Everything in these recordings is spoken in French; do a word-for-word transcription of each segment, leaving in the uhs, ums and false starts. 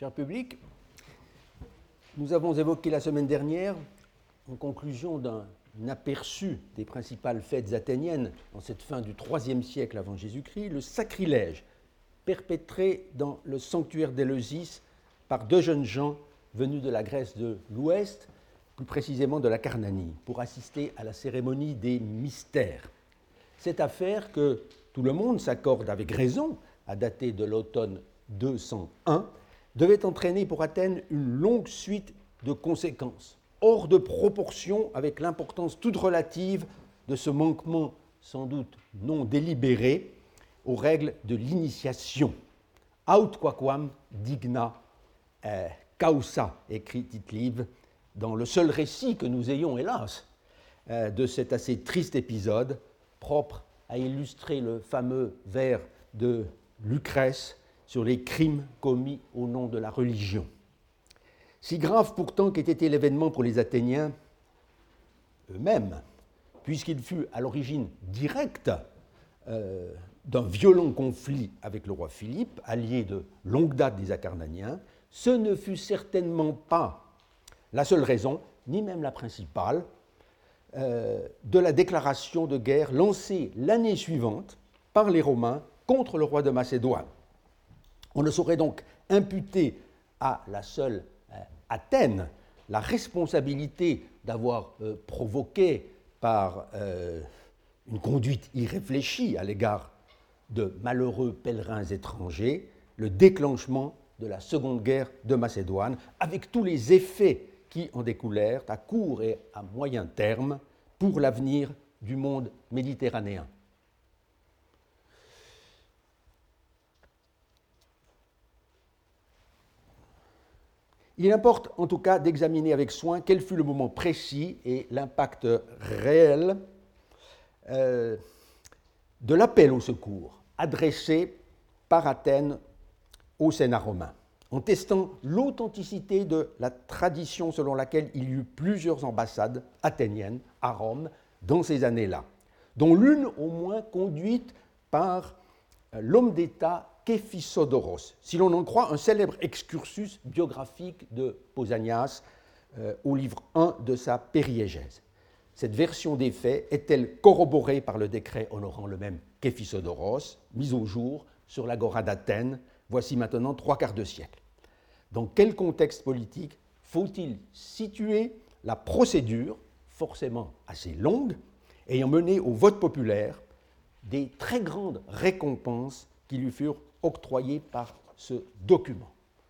Cher public, nous avons évoqué la semaine dernière, en conclusion d'un aperçu des principales fêtes athéniennes en cette fin du troisième siècle avant Jésus-Christ, le sacrilège perpétré dans le sanctuaire d'Éleusis par deux jeunes gens venus de la Grèce de l'Ouest, plus précisément de la Carnanie, pour assister à la cérémonie des mystères. Cette affaire que tout le monde s'accorde avec raison à dater de l'automne deux cent un devait entraîner pour Athènes une longue suite de conséquences, hors de proportion avec l'importance toute relative de ce manquement sans doute non délibéré aux règles de l'initiation. Aut quaquam digna eh, causa, écrit Tite-Live, dans le seul récit que nous ayons, hélas, eh, de cet assez triste épisode, propre à illustrer le fameux vers de Lucrèce sur les crimes commis au nom de la religion. Si grave pourtant qu'ait été l'événement pour les Athéniens eux-mêmes, puisqu'il fut à l'origine directe euh, d'un violent conflit avec le roi Philippe, allié de longue date des Acarnaniens, ce ne fut certainement pas la seule raison, ni même la principale, euh, de la déclaration de guerre lancée l'année suivante par les Romains contre le roi de Macédoine. On ne saurait donc imputer à la seule euh, Athènes la responsabilité d'avoir euh, provoqué par euh, une conduite irréfléchie à l'égard de malheureux pèlerins étrangers le déclenchement de la seconde guerre de Macédoine, avec tous les effets qui en découlèrent à court et à moyen terme pour l'avenir du monde méditerranéen. Il importe en tout cas d'examiner avec soin quel fut le moment précis et l'impact réel euh, de l'appel au secours adressé par Athènes au Sénat romain, en testant l'authenticité de la tradition selon laquelle il y eut plusieurs ambassades athéniennes à Rome dans ces années-là, dont l'une au moins conduite par l'homme d'État Képhisodoros, si l'on en croit un célèbre excursus biographique de Pausanias euh, au livre un de sa Périégèse. Cette version des faits est-elle corroborée par le décret honorant le même Képhisodoros, mis au jour sur l'agora d'Athènes, voici maintenant trois quarts de siècle. Dans quel contexte politique faut-il situer la procédure, forcément assez longue, ayant mené au vote populaire des très grandes récompenses qui lui furent octroyées par ce document.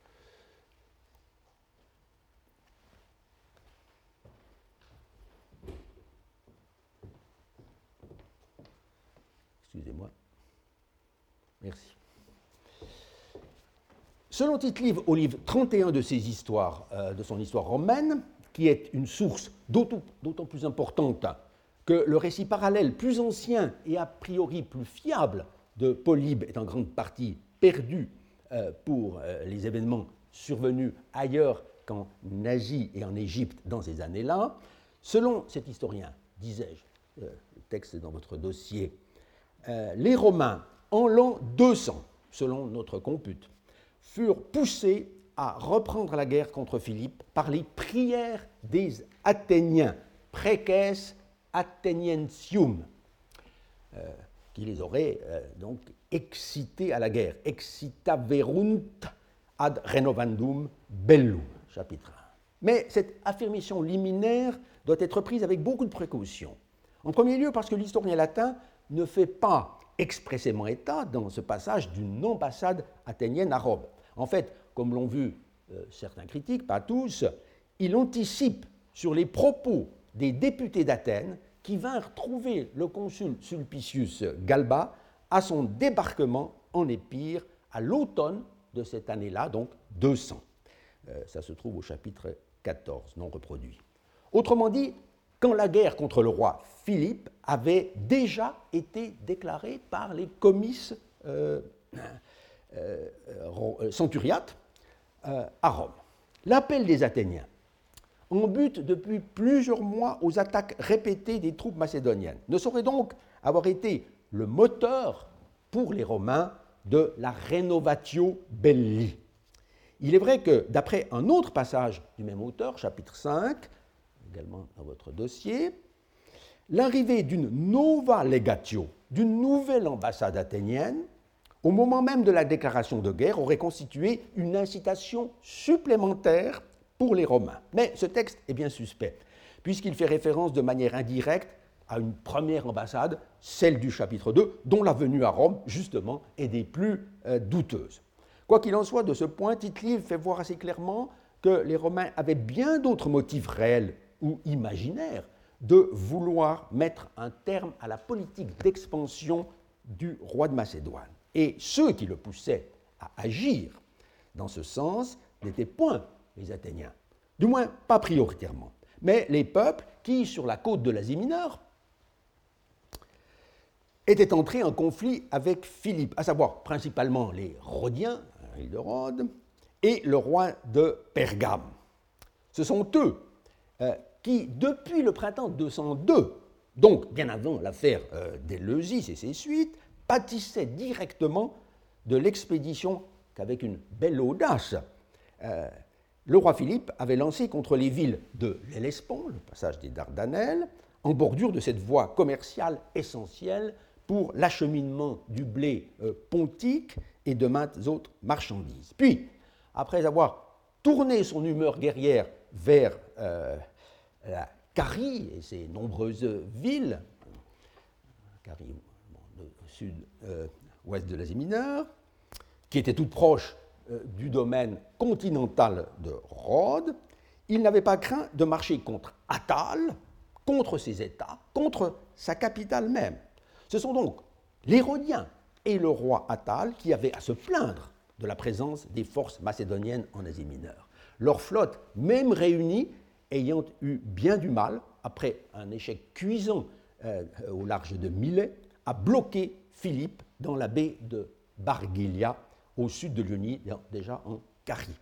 Excusez-moi. Merci. Selon Tite-Live, au livre trente et un de ses histoires, euh, de son histoire romaine, qui est une source d'autant, d'autant plus importante que le récit parallèle plus ancien et a priori plus fiable de Polybe est en grande partie perdu euh, pour euh, les événements survenus ailleurs qu'en Asie et en Égypte dans ces années-là. Selon cet historien, disais-je, euh, le texte est dans votre dossier, euh, les Romains, en l'an deux cents, selon notre compute, furent poussés à reprendre la guerre contre Philippe par les prières des Athéniens, preces Atheniensium, euh, qui les auraient euh, donc excités à la guerre. Excitaverunt ad renovandum bellum, chapitre un. Mais cette affirmation liminaire doit être prise avec beaucoup de précaution. En premier lieu, parce que l'historien latin ne fait pas expressément état, dans ce passage, d'une ambassade athénienne à Rome. En fait, comme l'ont vu euh, certains critiques, pas tous, il anticipe sur les propos des députés d'Athènes qui vinrent trouver le consul Sulpicius Galba à son débarquement en Épire à l'automne de cette année-là, donc deux cents. Euh, ça se trouve au chapitre quatorze, non reproduit. Autrement dit, quand la guerre contre le roi Philippe avait déjà été déclarée par les comices euh, euh, euh, centuriates euh, à Rome. L'appel des Athéniens en but depuis plusieurs mois aux attaques répétées des troupes macédoniennes, ne saurait donc avoir été le moteur pour les Romains de la Renovatio Belli. Il est vrai que, d'après un autre passage du même auteur, chapitre cinq, également dans votre dossier, l'arrivée d'une nova legatio, d'une nouvelle ambassade athénienne, au moment même de la déclaration de guerre, aurait constitué une incitation supplémentaire pour les Romains. Mais ce texte est bien suspect, puisqu'il fait référence de manière indirecte à une première ambassade, celle du chapitre deux, dont la venue à Rome, justement, est des plus euh, douteuses. Quoi qu'il en soit, de ce point, Tite-Live fait voir assez clairement que les Romains avaient bien d'autres motifs réels ou imaginaires de vouloir mettre un terme à la politique d'expansion du roi de Macédoine. Et ceux qui le poussaient à agir dans ce sens n'étaient point les Athéniens, du moins pas prioritairement, mais les peuples qui, sur la côte de l'Asie mineure, étaient entrés en conflit avec Philippe, à savoir principalement les Rhodiens, l'île de Rhodes, et le roi de Pergame. Ce sont eux euh, qui, depuis le printemps deux cent deux, donc bien avant l'affaire euh, d'Éleusis et ses suites, pâtissaient directement de l'expédition qu'avec une belle audace, euh, le roi Philippe avait lancée contre les villes de l'Hellespont, le passage des Dardanelles, en bordure de cette voie commerciale essentielle pour l'acheminement du blé euh, pontique et de maintes autres marchandises. Puis, après avoir tourné son humeur guerrière vers euh, la Carie et ses nombreuses villes, Carie bon, au sud-ouest euh, de l'Asie mineure, qui étaient toutes proches euh, du domaine continental de Rhodes, il n'avait pas craint de marcher contre Attale, contre ses États, contre sa capitale même. Ce sont donc les Rhodiens et le roi Attale qui avaient à se plaindre de la présence des forces macédoniennes en Asie mineure. Leur flotte, même réunie, ayant eu bien du mal, après un échec cuisant euh, au large de Milet, à bloquer Philippe dans la baie de Barguilia, au sud de l'Ionie, déjà en Carie.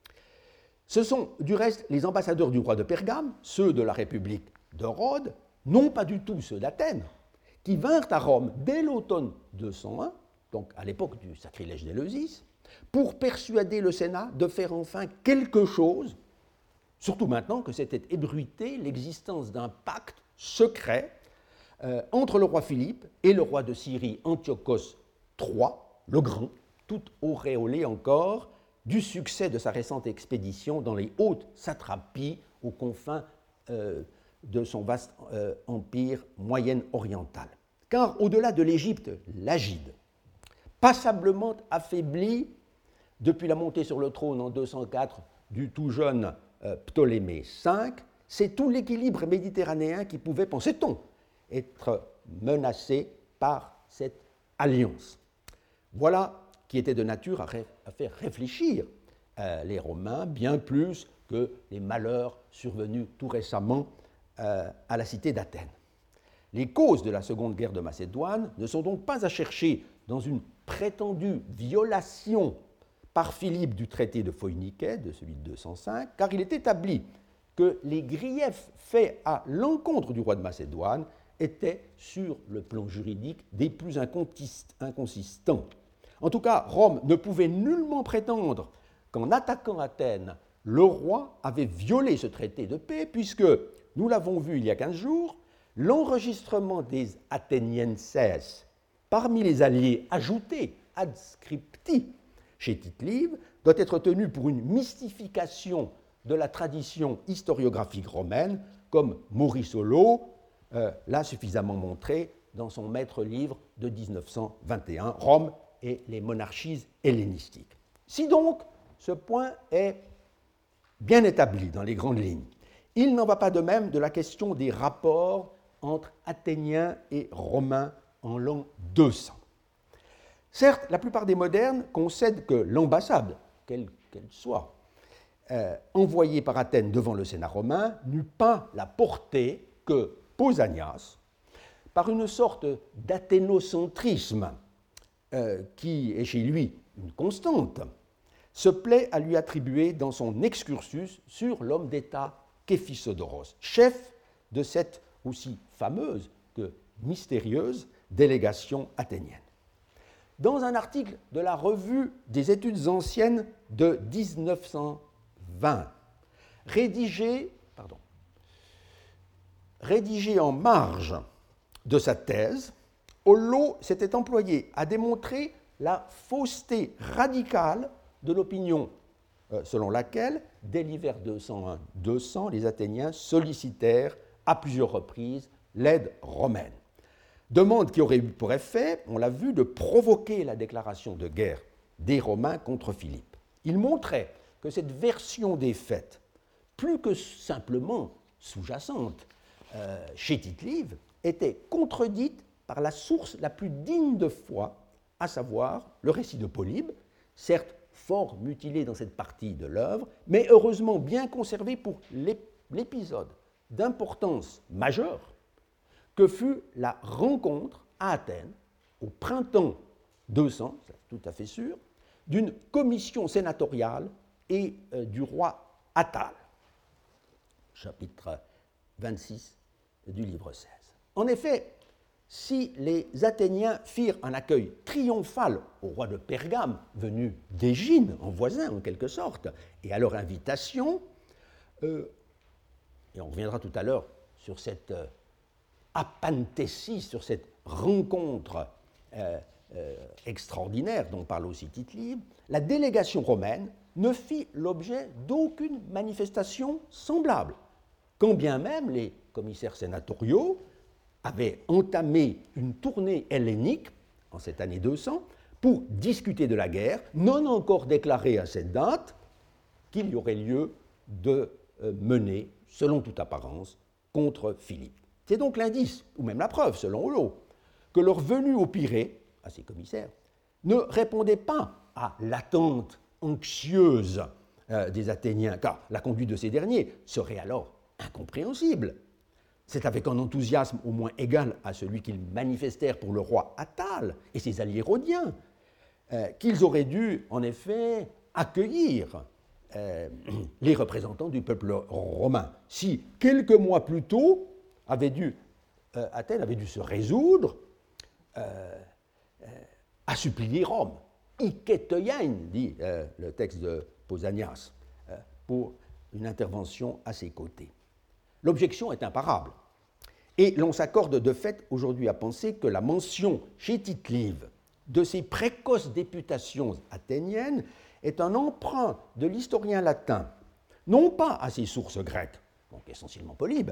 Ce sont du reste les ambassadeurs du roi de Pergame, ceux de la République de Rhodes, non pas du tout ceux d'Athènes, qui vinrent à Rome dès l'automne deux cent un, donc à l'époque du sacrilège d'Éleusis, pour persuader le Sénat de faire enfin quelque chose, surtout maintenant que s'était ébruité l'existence d'un pacte secret euh, entre le roi Philippe et le roi de Syrie Antiochos trois, le Grand, tout auréolé encore du succès de sa récente expédition dans les hautes satrapies aux confins euh, de son vaste euh, empire moyen-oriental. Car au-delà de l'Égypte, l'Agide, passablement affaibli depuis la montée sur le trône en deux cent quatre du tout jeune euh, Ptolémée cinq, c'est tout l'équilibre méditerranéen qui pouvait, pensait-on, être menacé par cette alliance. Voilà qui était de nature à, ré- à faire réfléchir euh, les Romains bien plus que les malheurs survenus tout récemment euh, à la cité d'Athènes. Les causes de la Seconde Guerre de Macédoine ne sont donc pas à chercher dans une prétendue violation par Philippe du traité de Phoïniquet, de celui de deux cent cinq, car il est établi que les griefs faits à l'encontre du roi de Macédoine étaient, sur le plan juridique, des plus inconsistants. En tout cas, Rome ne pouvait nullement prétendre qu'en attaquant Athènes, le roi avait violé ce traité de paix, puisque, nous l'avons vu il y a quinze jours, l'enregistrement des Athénienses parmi les alliés ajoutés ad scripti chez Tite-Live doit être tenu pour une mystification de la tradition historiographique romaine, comme Maurice Holleaux euh, l'a suffisamment montré dans son maître livre de dix-neuf cent vingt et un, Rome et les monarchies hellénistiques. Si donc ce point est bien établi dans les grandes lignes, il n'en va pas de même de la question des rapports entre Athéniens et Romains en l'an deux cents. Certes, la plupart des modernes concèdent que l'ambassade, quelle qu'elle soit, euh, envoyée par Athènes devant le Sénat romain, n'eut pas la portée que Pausanias, par une sorte d'athénocentrisme euh, qui est chez lui une constante, se plaît à lui attribuer dans son excursus sur l'homme d'État Képhisodoros, chef de cette aussi fameuse que mystérieuse délégation athénienne. dans un article de la Revue des études anciennes de dix-neuf cent vingt, rédigé, pardon, rédigé en marge de sa thèse, Hollot s'était employé à démontrer la fausseté radicale de l'opinion euh, selon laquelle, dès l'hiver deux cent un deux cents, les Athéniens sollicitèrent à plusieurs reprises l'aide romaine. Demande qui aurait eu pour effet, on l'a vu, de provoquer la déclaration de guerre des Romains contre Philippe. Il montrait que cette version des faits, plus que simplement sous-jacente euh, chez Tite-Live, était contredite par la source la plus digne de foi, à savoir le récit de Polybe, certes fort mutilé dans cette partie de l'œuvre, mais heureusement bien conservé pour l'épisode d'importance majeure que fut la rencontre à Athènes, au printemps deux cents, c'est tout à fait sûr, d'une commission sénatoriale et euh, du roi Attale, chapitre vingt-six du livre seize. En effet, si les Athéniens firent un accueil triomphal au roi de Pergame, venu d'Égine, en voisin en quelque sorte, et à leur invitation, euh, et on reviendra tout à l'heure sur cette euh, apanthésie, sur cette rencontre euh, euh, extraordinaire dont parle aussi Tite-Live, la délégation romaine ne fit l'objet d'aucune manifestation semblable, quand bien même les commissaires sénatoriaux avaient entamé une tournée hellénique en cette année deux cents pour discuter de la guerre, non encore déclarée à cette date, qu'il y aurait lieu de euh, mener, selon toute apparence, contre Philippe. C'est donc l'indice, ou même la preuve, selon Hollot, que leur venue au Pirée, à ces commissaires, ne répondait pas à l'attente anxieuse euh, des Athéniens, car la conduite de ces derniers serait alors incompréhensible. C'est avec un enthousiasme au moins égal à celui qu'ils manifestèrent pour le roi Attale et ses alliés rhodiens, euh, qu'ils auraient dû, en effet, accueillir euh, les représentants du peuple romain. Si, quelques mois plus tôt, avait dû, euh, Athènes avait dû se résoudre euh, euh, à supplier Rome, iketoiein, dit euh, le texte de Pausanias, euh, pour une intervention à ses côtés. L'objection est imparable. Et l'on s'accorde de fait aujourd'hui à penser que la mention chez Tite-Live de ces précoces députations athéniennes est un emprunt de l'historien latin, non pas à ses sources grecques, donc essentiellement Polybe,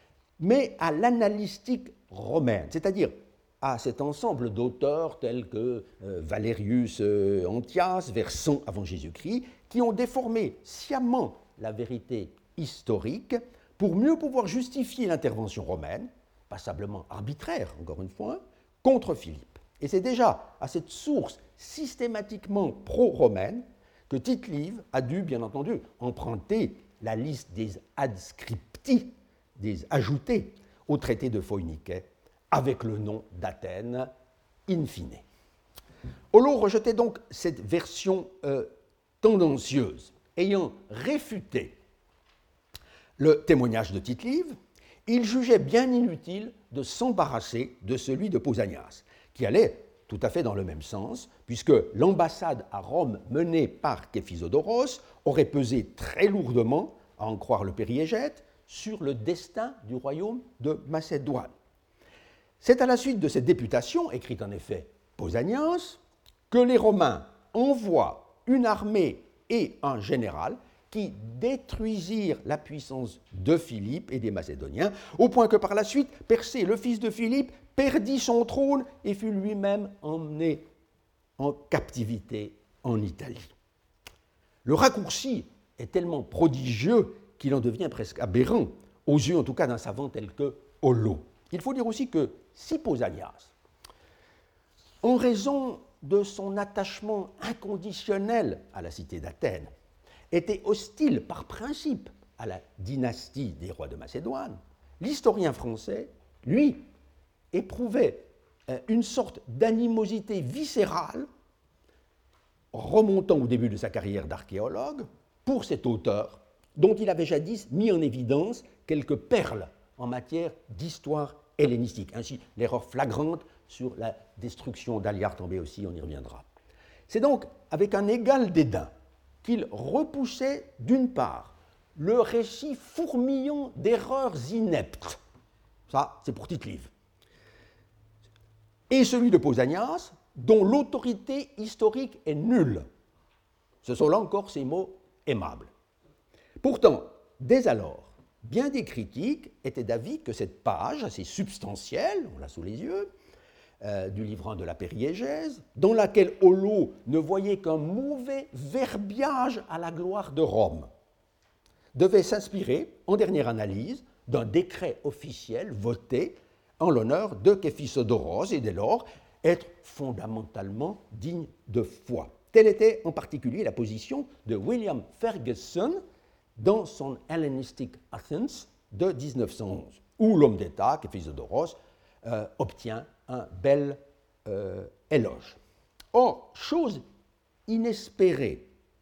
mais à l'analystique romaine, c'est-à-dire à cet ensemble d'auteurs tels que euh, Valerius euh, Antias, vers cent avant Jésus-Christ, qui ont déformé sciemment la vérité historique pour mieux pouvoir justifier l'intervention romaine, passablement arbitraire, encore une fois, contre Philippe. Et c'est déjà à cette source systématiquement pro-romaine que Tite-Live a dû, bien entendu, emprunter la liste des adscripti, des ajoutés au traité de Phoïniquet, avec le nom d'Athènes in fine. Hollot rejetait donc cette version euh, tendancieuse, ayant réfuté le témoignage de Tite-Live, il jugeait bien inutile de s'embarrasser de celui de Pausanias, qui allait tout à fait dans le même sens, puisque l'ambassade à Rome menée par Képhisodoros aurait pesé très lourdement, à en croire le périégète, sur le destin du royaume de Macédoine. C'est à la suite de cette députation, écrite en effet Pausanias, que les Romains envoient une armée et un général qui détruisirent la puissance de Philippe et des Macédoniens, au point que par la suite, Persée, le fils de Philippe, perdit son trône et fut lui-même emmené en captivité en Italie. Le raccourci est tellement prodigieux qu'il en devient presque aberrant, aux yeux en tout cas d'un savant tel que Hollot. Il faut dire aussi que si Pausanias, en raison de son attachement inconditionnel à la cité d'Athènes, était hostile par principe à la dynastie des rois de Macédoine, l'historien français, lui, éprouvait une sorte d'animosité viscérale remontant au début de sa carrière d'archéologue pour cet auteur dont il avait jadis mis en évidence quelques perles en matière d'histoire hellénistique. Ainsi, l'erreur flagrante sur la destruction d'Aliart-en-Béotie, aussi, on y reviendra. C'est donc avec un égal dédain qu'il repoussait d'une part le récit fourmillant d'erreurs ineptes, ça c'est pour Tite-Live, et celui de Pausanias, dont l'autorité historique est nulle. Ce sont là encore ces mots aimables. Pourtant, dès alors, bien des critiques étaient d'avis que cette page, assez substantielle, on l'a sous les yeux, euh, du livre un de la Périégèse, dans laquelle Hollot ne voyait qu'un mauvais verbiage à la gloire de Rome, devait s'inspirer, en dernière analyse, d'un décret officiel voté en l'honneur de Képhisodoros et dès lors être fondamentalement digne de foi. Telle était en particulier la position de William Ferguson dans son Hellenistic Athens de dix-neuf cent onze, où l'homme d'État, Képhisodoros, euh, obtient un bel euh, éloge. Or, chose inespérée,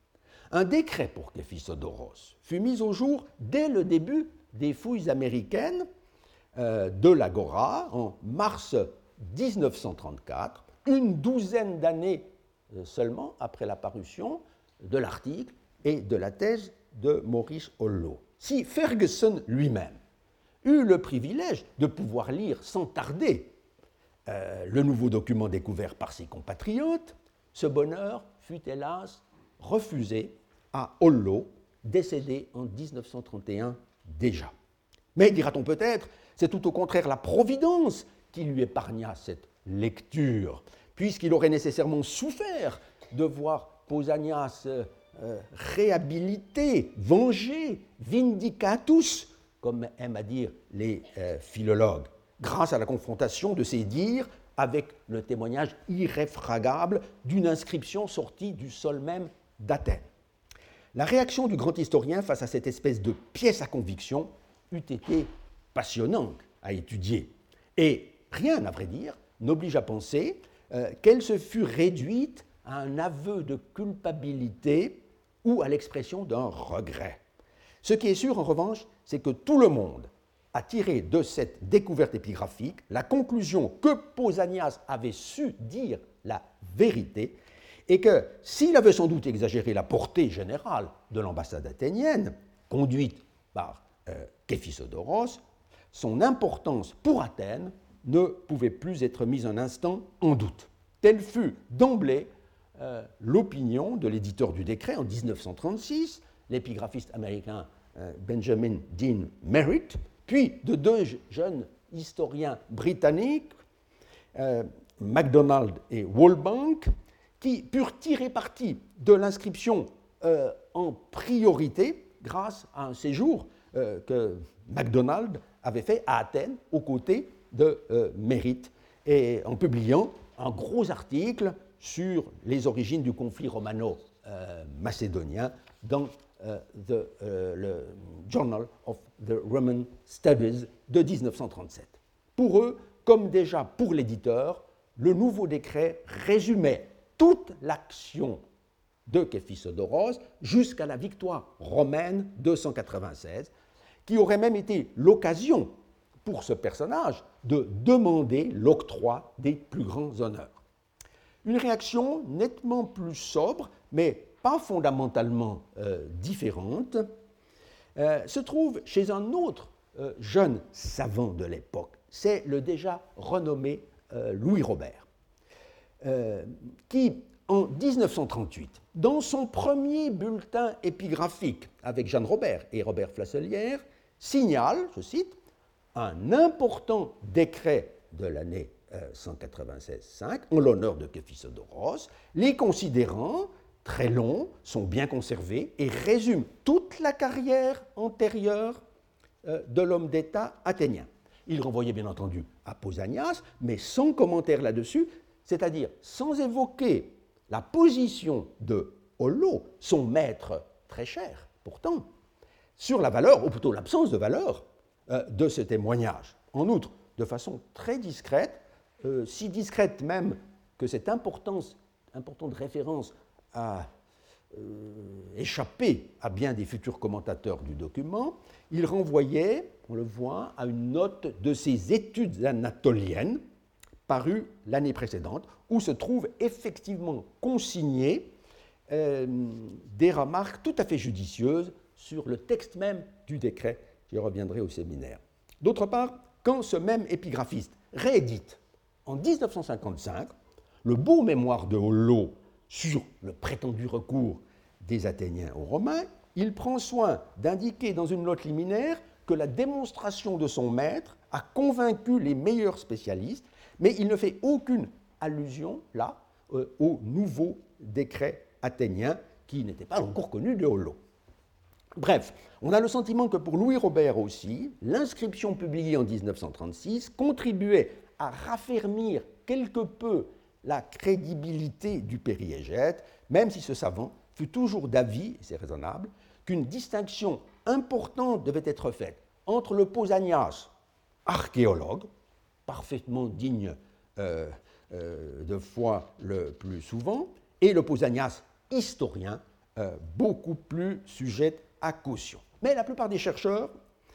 un décret pour Képhisodoros fut mis au jour dès le début des fouilles américaines euh, de l'Agora en mars dix-neuf cent trente-quatre, une douzaine d'années seulement après la parution de l'article et de la thèse de Maurice Hollot. Si Ferguson lui-même eut le privilège de pouvoir lire sans tarder euh, le nouveau document découvert par ses compatriotes, ce bonheur fut hélas refusé à Hollot, décédé en dix-neuf cent trente et un déjà. Mais, dira-t-on peut-être, c'est tout au contraire la Providence qui lui épargna cette lecture, puisqu'il aurait nécessairement souffert de voir Pausanias euh, euh, réhabilité, vengé, vindicatus, comme aiment à dire les euh, philologues, grâce à la confrontation de ses dires avec le témoignage irréfragable d'une inscription sortie du sol même d'Athènes. La réaction du grand historien face à cette espèce de pièce à conviction eût été passionnante à étudier. Et rien, à vrai dire, n'oblige à penser euh, qu'elle se fût réduite à un aveu de culpabilité ou à l'expression d'un regret. Ce qui est sûr, en revanche, c'est que tout le monde a tiré de cette découverte épigraphique la conclusion que Pausanias avait su dire la vérité et que, s'il avait sans doute exagéré la portée générale de l'ambassade athénienne, conduite par euh, Képhisodoros, son importance pour Athènes ne pouvait plus être mise un instant en doute. Telle fut d'emblée euh, l'opinion de l'éditeur du décret en dix-neuf cent trente-six, l'épigraphiste américain euh, Benjamin Dean Merritt, puis de deux jeunes historiens britanniques, euh, MacDonald et Walbank, qui purent tirer parti de l'inscription euh, en priorité grâce à un séjour euh, que MacDonald avait fait à Athènes aux côtés de euh, Merritt, et en publiant un gros article sur les origines du conflit romano-macédonien dans euh, the, euh, le Journal of the Roman Studies de dix-neuf cent trente-sept. Pour eux, comme déjà pour l'éditeur, le nouveau décret résumait toute l'action de Képhisodoros jusqu'à la victoire romaine deux cent quatre-vingt-seize, qui aurait même été l'occasion pour ce personnage de demander l'octroi des plus grands honneurs. Une réaction nettement plus sobre, mais pas fondamentalement euh, différente, euh, se trouve chez un autre euh, jeune savant de l'époque, c'est le déjà renommé euh, Louis Robert, euh, qui, en dix-neuf cent trente-huit, dans son premier bulletin épigraphique avec Jeanne Robert et Robert Flasselière, signale, je cite, un important décret de l'année euh, cent quatre-vingt-seize cinq en l'honneur de Képhisodoros, les considérants très longs, sont bien conservés et résument toute la carrière antérieure euh, de l'homme d'État athénien. Il renvoyait bien entendu à Pausanias, mais sans commentaire là-dessus, c'est-à-dire sans évoquer la position de Hollot, son maître très cher, pourtant, sur la valeur, ou plutôt l'absence de valeur, euh, de ce témoignage. En outre, de façon très discrète, euh, si discrète même que cette importance, importante référence a euh, échappé à bien des futurs commentateurs du document, il renvoyait, on le voit, à une note de ses études anatoliennes, paru l'année précédente, où se trouvent effectivement consignées euh, des remarques tout à fait judicieuses sur le texte même du décret. J'y reviendrai au séminaire. D'autre part, quand ce même épigraphiste réédite en dix-neuf cent cinquante-cinq le beau mémoire de Hollot sur le prétendu recours des Athéniens aux Romains, il prend soin d'indiquer dans une note liminaire que la démonstration de son maître a convaincu les meilleurs spécialistes, mais il ne fait aucune allusion, là, euh, au nouveau décret athénien qui n'était pas encore connu de Hollot. Bref, on a le sentiment que pour Louis Robert aussi, l'inscription publiée en dix-neuf cent trente-six contribuait à raffermir quelque peu la crédibilité du périégète, même si ce savant fut toujours d'avis, et c'est raisonnable, qu'une distinction importante devait être faite entre le Pausanias, archéologue, parfaitement digne euh, euh, de foi le plus souvent, et le Pausanias, historien, euh, beaucoup plus sujet à caution. Mais la plupart des chercheurs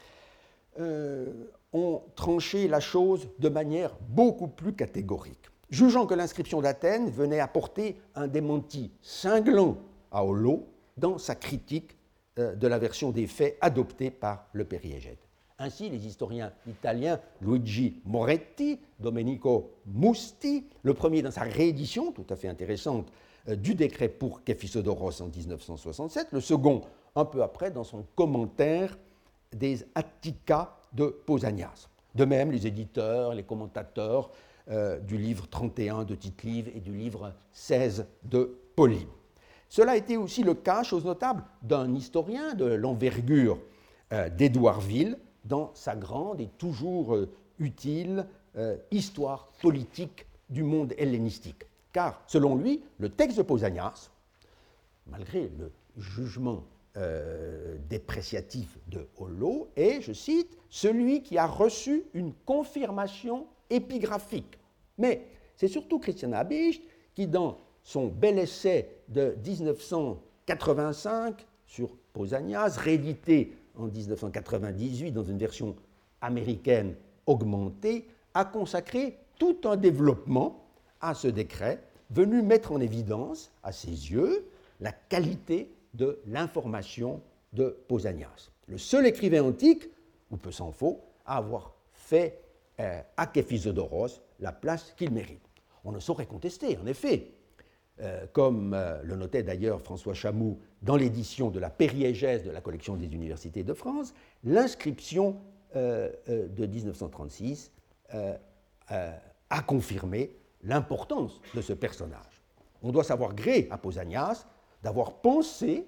euh, ont tranché la chose de manière beaucoup plus catégorique, jugeant que l'inscription d'Athènes venait apporter un démenti cinglant à Hollot dans sa critique euh, de la version des faits adoptée par le périégète. Ainsi, les historiens italiens Luigi Moretti, Domenico Musti, le premier dans sa réédition, tout à fait intéressante, euh, du décret pour Képhisodoros en dix-neuf cent soixante-sept, le second un peu après dans son commentaire des Attica de Pausanias. De même, les éditeurs, les commentateurs euh, du livre trente et un de Tite-Live et du livre seize de Polybe. Cela a été aussi le cas, chose notable, d'un historien de l'envergure euh, d'Édouardville dans sa grande et toujours euh, utile euh, histoire politique du monde hellénistique. Car, selon lui, le texte de Pausanias, malgré le jugement euh, dépréciatif de Hollot, est, je cite, celui qui a reçu une confirmation épigraphique. Mais c'est surtout Christian Habicht qui, dans son bel essai de dix-neuf cent quatre-vingt-cinq sur Pausanias, réédité en dix-neuf cent quatre-vingt-dix-huit dans une version américaine augmentée, a consacré tout un développement à ce décret, venu mettre en évidence, à ses yeux, la qualité de l'information de Pausanias. Le seul écrivain antique, ou peu s'en faut, à avoir fait euh, à Képhisodoros la place qu'il mérite. On ne saurait contester, en effet, euh, comme euh, le notait d'ailleurs François Chamoux dans l'édition de la Périégèse de la collection des universités de France, l'inscription euh, euh, de dix-neuf cent trente-six euh, euh, a confirmé l'importance de ce personnage. On doit savoir gré à Pausanias d'avoir pensé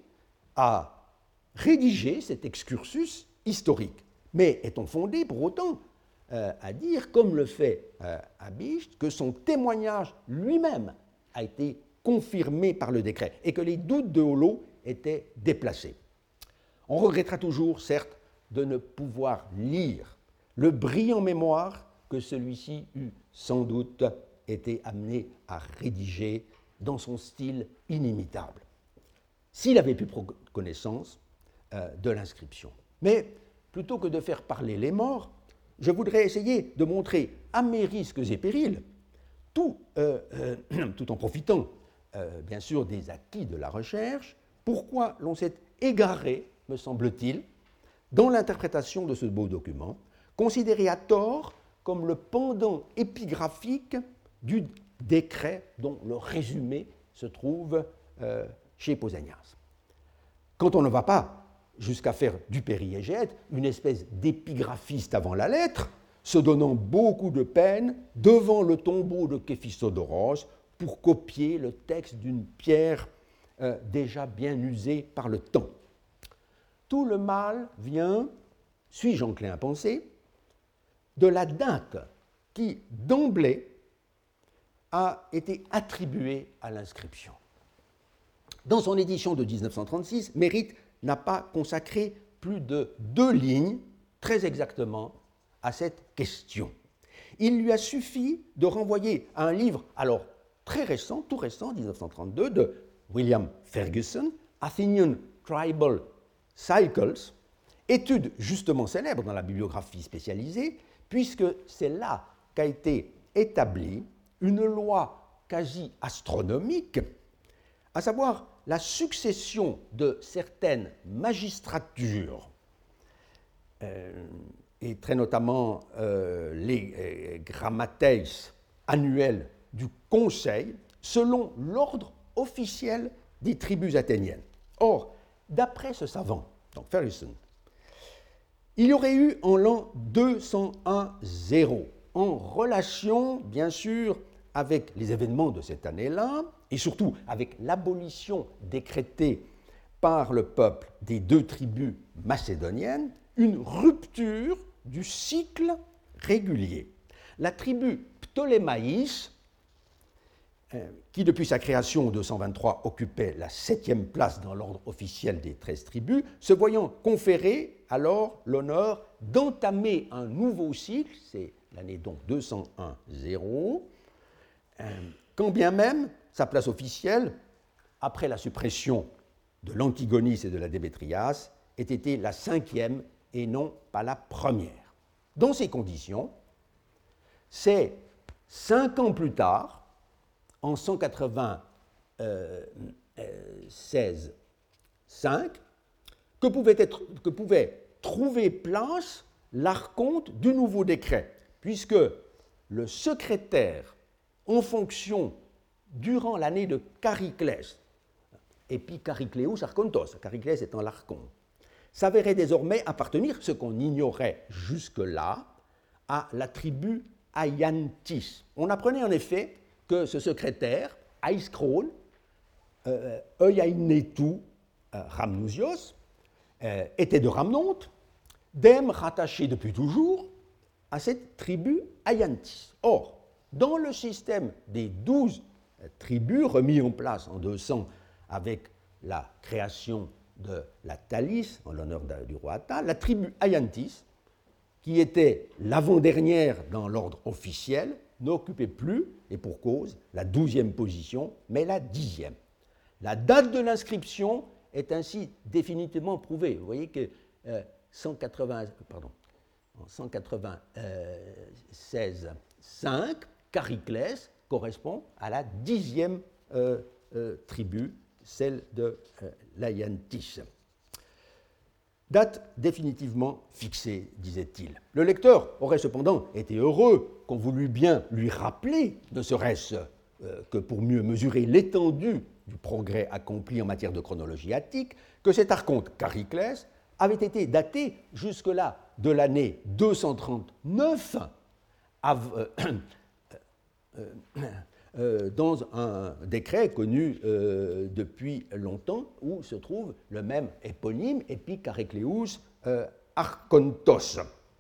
à rédiger cet excursus historique. Mais est-on fondé pour autant euh, à dire, comme le fait euh, Habicht, que son témoignage lui-même a été confirmé par le décret et que les doutes de Hollot étaient déplacés? On regrettera toujours, certes, de ne pouvoir lire le brillant mémoire que celui-ci eut sans doute été amené à rédiger dans son style inimitable, s'il avait pu prendre connaissance euh, de l'inscription. Mais plutôt que de faire parler les morts, je voudrais essayer de montrer à mes risques et périls, tout, euh, euh, tout en profitant euh, bien sûr des acquis de la recherche, pourquoi l'on s'est égaré, me semble-t-il, dans l'interprétation de ce beau document, considéré à tort comme le pendant épigraphique du décret dont le résumé se trouve euh, chez Pausanias. Quand on ne va pas jusqu'à faire du périégète une espèce d'épigraphiste avant la lettre, se donnant beaucoup de peine devant le tombeau de Képhisodoros pour copier le texte d'une pierre euh, déjà bien usée par le temps. Tout le mal vient, suis-je enclin à penser, de la date qui, d'emblée, a été attribuée à l'inscription. Dans son édition de dix-neuf cent trente-six, Mérite n'a pas consacré plus de deux lignes, très exactement, à cette question. Il lui a suffi de renvoyer à un livre, alors très récent, tout récent, dix-neuf cent trente-deux, de William Ferguson, Athenian Tribal Cycles, étude justement célèbre dans la bibliographie spécialisée, puisque c'est là qu'a été établi une loi quasi astronomique, à savoir la succession de certaines magistratures, euh, et très notamment euh, les euh, grammateis annuels du Conseil, selon l'ordre officiel des tribus athéniennes. Or, d'après ce savant, donc Ferguson, il y aurait eu en l'an deux cent un zéro, en relation, bien sûr, avec les événements de cette année-là, et surtout avec l'abolition décrétée par le peuple des deux tribus macédoniennes, une rupture du cycle régulier. La tribu Ptolémaïs, euh, qui depuis sa création en deux cent vingt-trois occupait la septième place dans l'ordre officiel des treize tribus, se voyant conférer alors l'honneur d'entamer un nouveau cycle, c'est l'année donc deux cent un zéro, euh, quand bien même sa place officielle, après la suppression de l'Antigonis et de la Démétrias, ait été la cinquième et non pas la première. Dans ces conditions, c'est cinq ans plus tard, en cent quatre-vingt-seize cinq, que pouvait, être, que pouvait trouver place l'archonte du nouveau décret, puisque le secrétaire en fonction durant l'année de Chariclès, et puis Charicléus archontos, Chariclès étant l'archonte, s'avérait désormais appartenir, ce qu'on ignorait jusque-là, à la tribu Aiantis. On apprenait en effet que ce secrétaire, Aiskron, euh, Euainetu euh, Rhamnusios, euh, était de Rhamnonte, d'Em rattaché depuis toujours à cette tribu Aiantis. Or, dans le système des douze tribus remis en place en deux cents avec la création de la Thalys en l'honneur du roi Attal, la tribu Aiantis, qui était l'avant-dernière dans l'ordre officiel, n'occupait plus, et pour cause, la douzième position, mais la dixième. La date de l'inscription est ainsi définitivement prouvée. Vous voyez que euh, cent quatre-vingts, pardon, en cent quatre-vingt-seize cinq, Chariclès correspond à la dixième euh, euh, tribu, celle de euh, l'Aiantis. Date définitivement fixée, disait-il. Le lecteur aurait cependant été heureux qu'on voulût bien lui rappeler, ne serait-ce euh, que pour mieux mesurer l'étendue du progrès accompli en matière de chronologie attique, que cet archonte Chariclès avait été daté jusque-là de l'année deux cent trente-neuf av- euh, euh, euh, dans un décret connu euh, depuis longtemps où se trouve le même éponyme, Epicharicléus euh, archontos.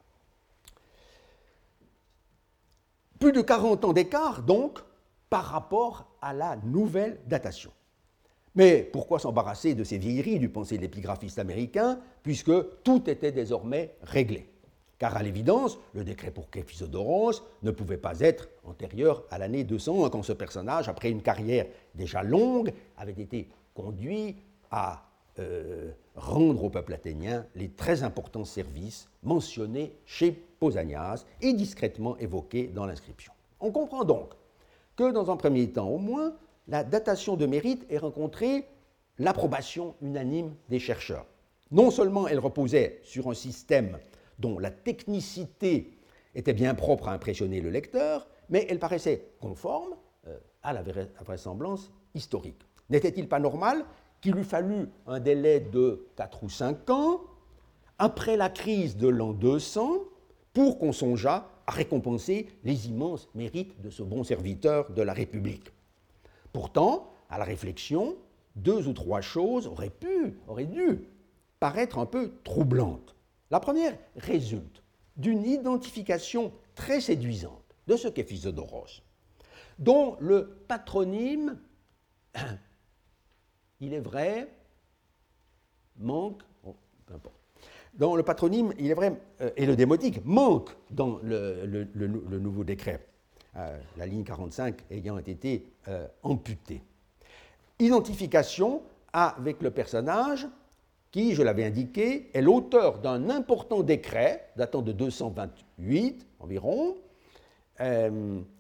Plus de quarante ans d'écart, donc, par rapport à la nouvelle datation. Mais pourquoi s'embarrasser de ces vieilleries du pensée de l'épigraphiste américain, puisque tout était désormais réglé? Car à l'évidence, le décret pour Képhisodoros ne pouvait pas être antérieur à l'année deux cent un, quand ce personnage, après une carrière déjà longue, avait été conduit à euh, rendre au peuple athénien les très importants services mentionnés chez Pausanias et discrètement évoqués dans l'inscription. On comprend donc que, dans un premier temps au moins, la datation de mérite ait rencontré l'approbation unanime des chercheurs. Non seulement elle reposait sur un système dont la technicité était bien propre à impressionner le lecteur, mais elle paraissait conforme euh, à la vraisemblance historique. N'était-il pas normal qu'il eût fallu un délai de quatre ou cinq ans, après la crise de l'an deux cents, pour qu'on songeât à récompenser les immenses mérites de ce bon serviteur de la République? Pourtant, à la réflexion, deux ou trois choses auraient pu, auraient dû paraître un peu troublantes. La première résulte d'une identification très séduisante de ce qu'est Physodoros, dont le patronyme, il est vrai, manque, oh, peu importe, dont le patronyme, il est vrai, euh, et le démotique manque dans le, le, le, le nouveau décret, euh, la ligne quarante-cinq ayant été euh, amputée. Identification avec le personnage qui, je l'avais indiqué, est l'auteur d'un important décret datant de deux cent vingt-huit environ, euh,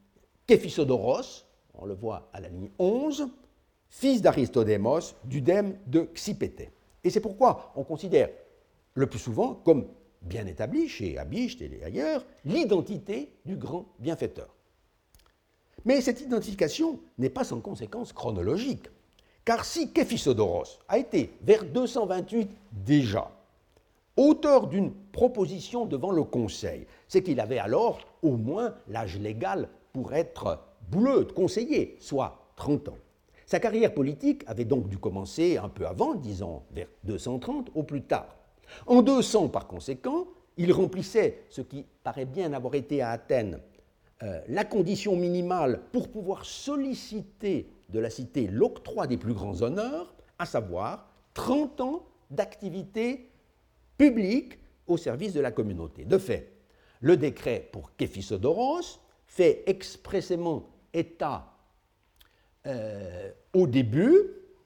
Képhisodoros, on le voit à la ligne onze, fils d'Aristodémos, du dème de Xipété. Et c'est pourquoi on considère le plus souvent comme bien établi chez Habicht et ailleurs l'identité du grand bienfaiteur. Mais cette identification n'est pas sans conséquence chronologique, car si Képhisodoros a été vers deux cent vingt-huit déjà auteur d'une proposition devant le Conseil, c'est qu'il avait alors au moins l'âge légal pour être bouleux, conseiller, soit trente ans. Sa carrière politique avait donc dû commencer un peu avant, disons vers deux cent trente au plus tard. En deux cents, par conséquent, il remplissait ce qui paraît bien avoir été à Athènes euh, la condition minimale pour pouvoir solliciter de la cité l'octroi des plus grands honneurs, à savoir trente ans d'activité publique au service de la communauté. De fait, le décret pour Képhisodoros fait expressément état euh, au début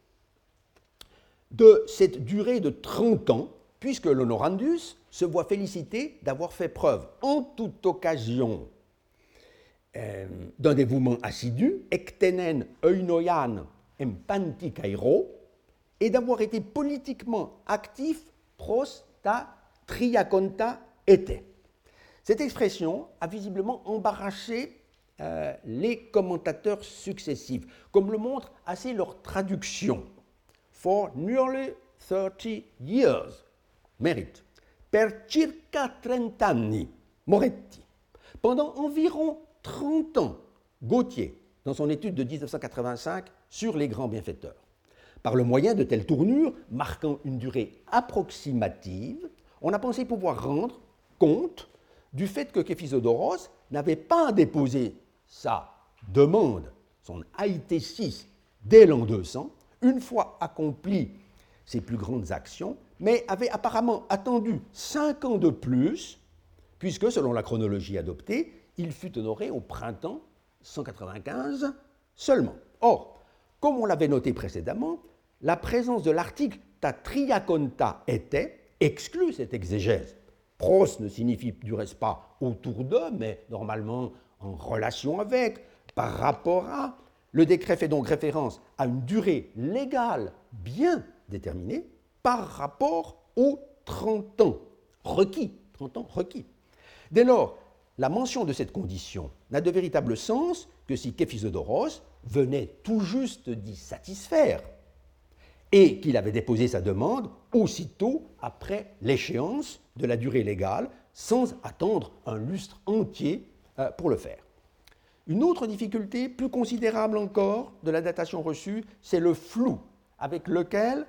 de cette durée de trente ans, puisque l'honorandus se voit félicité d'avoir fait preuve en toute occasion euh, d'un dévouement assidu, ektenen eunoian empanti kairo, et d'avoir été politiquement actif pros ta triaconta ete. Cette expression a visiblement embarrassé euh, les commentateurs successifs, comme le montre assez leur traduction. For nearly thirty years, mérite. Per circa trent'anni, Moretti. Pendant environ trente ans, Gautier, dans son étude de dix-neuf cent quatre-vingt-cinq sur les grands bienfaiteurs. Par le moyen de telles tournures, marquant une durée approximative, on a pensé pouvoir rendre compte du fait que Képhisodoros n'avait pas déposé sa demande, son aïtésis, dès l'an deux cents, une fois accompli ses plus grandes actions, mais avait apparemment attendu cinq ans de plus, puisque, selon la chronologie adoptée, il fut honoré au printemps cent quatre-vingt-quinze seulement. Or, comme on l'avait noté précédemment, la présence de l'article ta triaconta était exclut cette exégèse. Pros ne signifie du reste pas autour d'eux, mais normalement en relation avec, par rapport à. Le décret fait donc référence à une durée légale bien déterminée par rapport aux trente ans requis. trente ans requis. Dès lors, la mention de cette condition n'a de véritable sens que si Képhisodoros venait tout juste d'y satisfaire et qu'il avait déposé sa demande aussitôt après l'échéance de la durée légale, sans attendre un lustre entier pour le faire. Une autre difficulté, plus considérable encore, de la datation reçue, c'est le flou avec lequel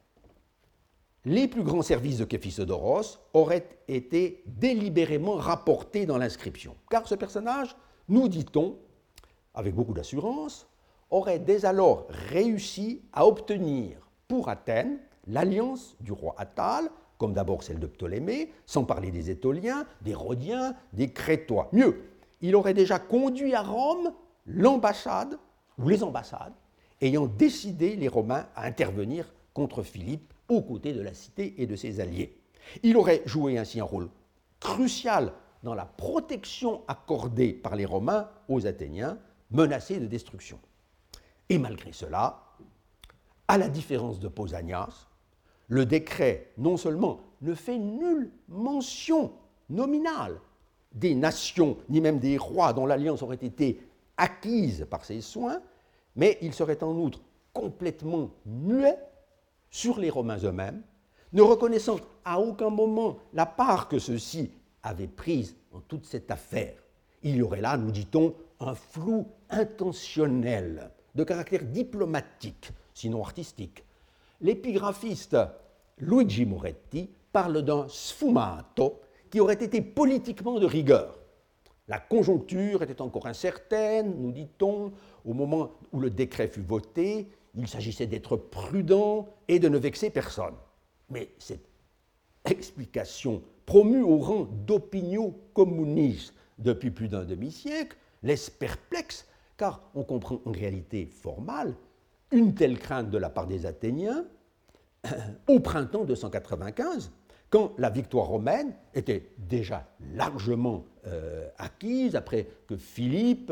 les plus grands services de Képhisodoros auraient été délibérément rapportés dans l'inscription. Car ce personnage, nous dit-on, avec beaucoup d'assurance, aurait dès alors réussi à obtenir pour Athènes l'alliance du roi Attale, comme d'abord celle de Ptolémée, sans parler des Étoliens, des Rhodiens, des Crétois. Mieux, il aurait déjà conduit à Rome l'ambassade, ou les ambassades, ayant décidé les Romains à intervenir contre Philippe aux côtés de la cité et de ses alliés. Il aurait joué ainsi un rôle crucial dans la protection accordée par les Romains aux Athéniens, menacés de destruction. Et malgré cela, à la différence de Pausanias, le décret non seulement ne fait nulle mention nominale des nations, ni même des rois dont l'alliance aurait été acquise par ses soins, mais il serait en outre complètement muet sur les Romains eux-mêmes, ne reconnaissant à aucun moment la part que ceux-ci avaient prise dans toute cette affaire. Il y aurait là, nous dit-on, un flou intentionnel de caractère diplomatique, sinon artistique. L'épigraphiste Luigi Moretti parle d'un sfumato qui aurait été politiquement de rigueur. La conjoncture était encore incertaine, nous dit-on, au moment où le décret fut voté. Il s'agissait d'être prudent et de ne vexer personne. Mais cette explication, promue au rang d'opinio communis depuis plus d'un demi-siècle, laisse perplexe, car on comprend en réalité formale une telle crainte de la part des Athéniens au printemps deux cent quatre-vingt-quinze, quand la victoire romaine était déjà largement euh, acquise, après que Philippe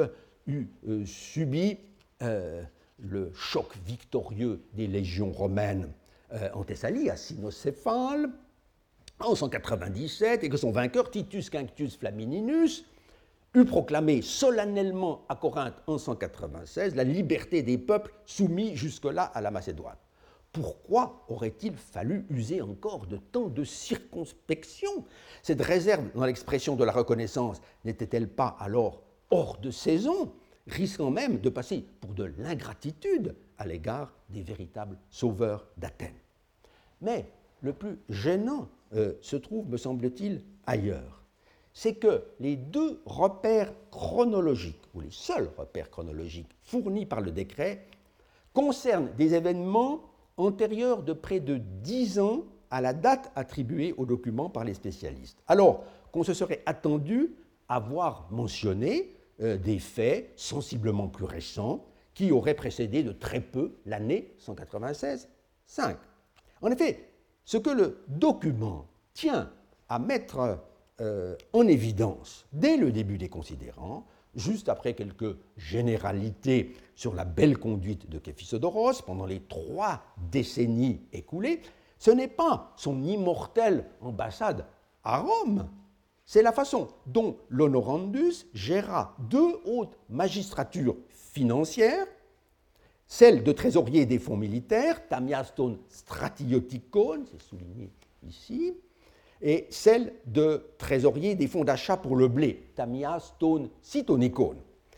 eut euh, subi euh, le choc victorieux des légions romaines euh, en Thessalie, à Cynocéphale, en cent quatre-vingt-dix-sept, et que son vainqueur, Titus Quinctius Flamininus, eut proclamé solennellement à Corinthe en cent quatre-vingt-seize la liberté des peuples soumis jusque-là à la Macédoine. Pourquoi aurait-il fallu user encore de tant de circonspection? Cette réserve dans l'expression de la reconnaissance n'était-elle pas alors hors de saison, risquant même de passer pour de l'ingratitude à l'égard des véritables sauveurs d'Athènes? Mais le plus gênant euh, se trouve, me semble-t-il, ailleurs. C'est que les deux repères chronologiques, ou les seuls repères chronologiques fournis par le décret, concernent des événements antérieurs de près de dix ans à la date attribuée au document par les spécialistes. Alors qu'on se serait attendu à voir mentionné euh, des faits sensiblement plus récents qui auraient précédé de très peu l'année cent quatre-vingt-seize cinq. En effet, ce que le document tient à mettre euh, en évidence dès le début des considérants, juste après quelques généralités sur la belle conduite de Képhisodoros pendant les trois décennies écoulées, ce n'est pas son immortelle ambassade à Rome, c'est la façon dont l'honorandus géra deux hautes magistratures financières, celle de trésorier des fonds militaires, tamiaston stratiotikon, c'est souligné ici, et celle de trésorier des fonds d'achat pour le blé, tamiaston sitonikon.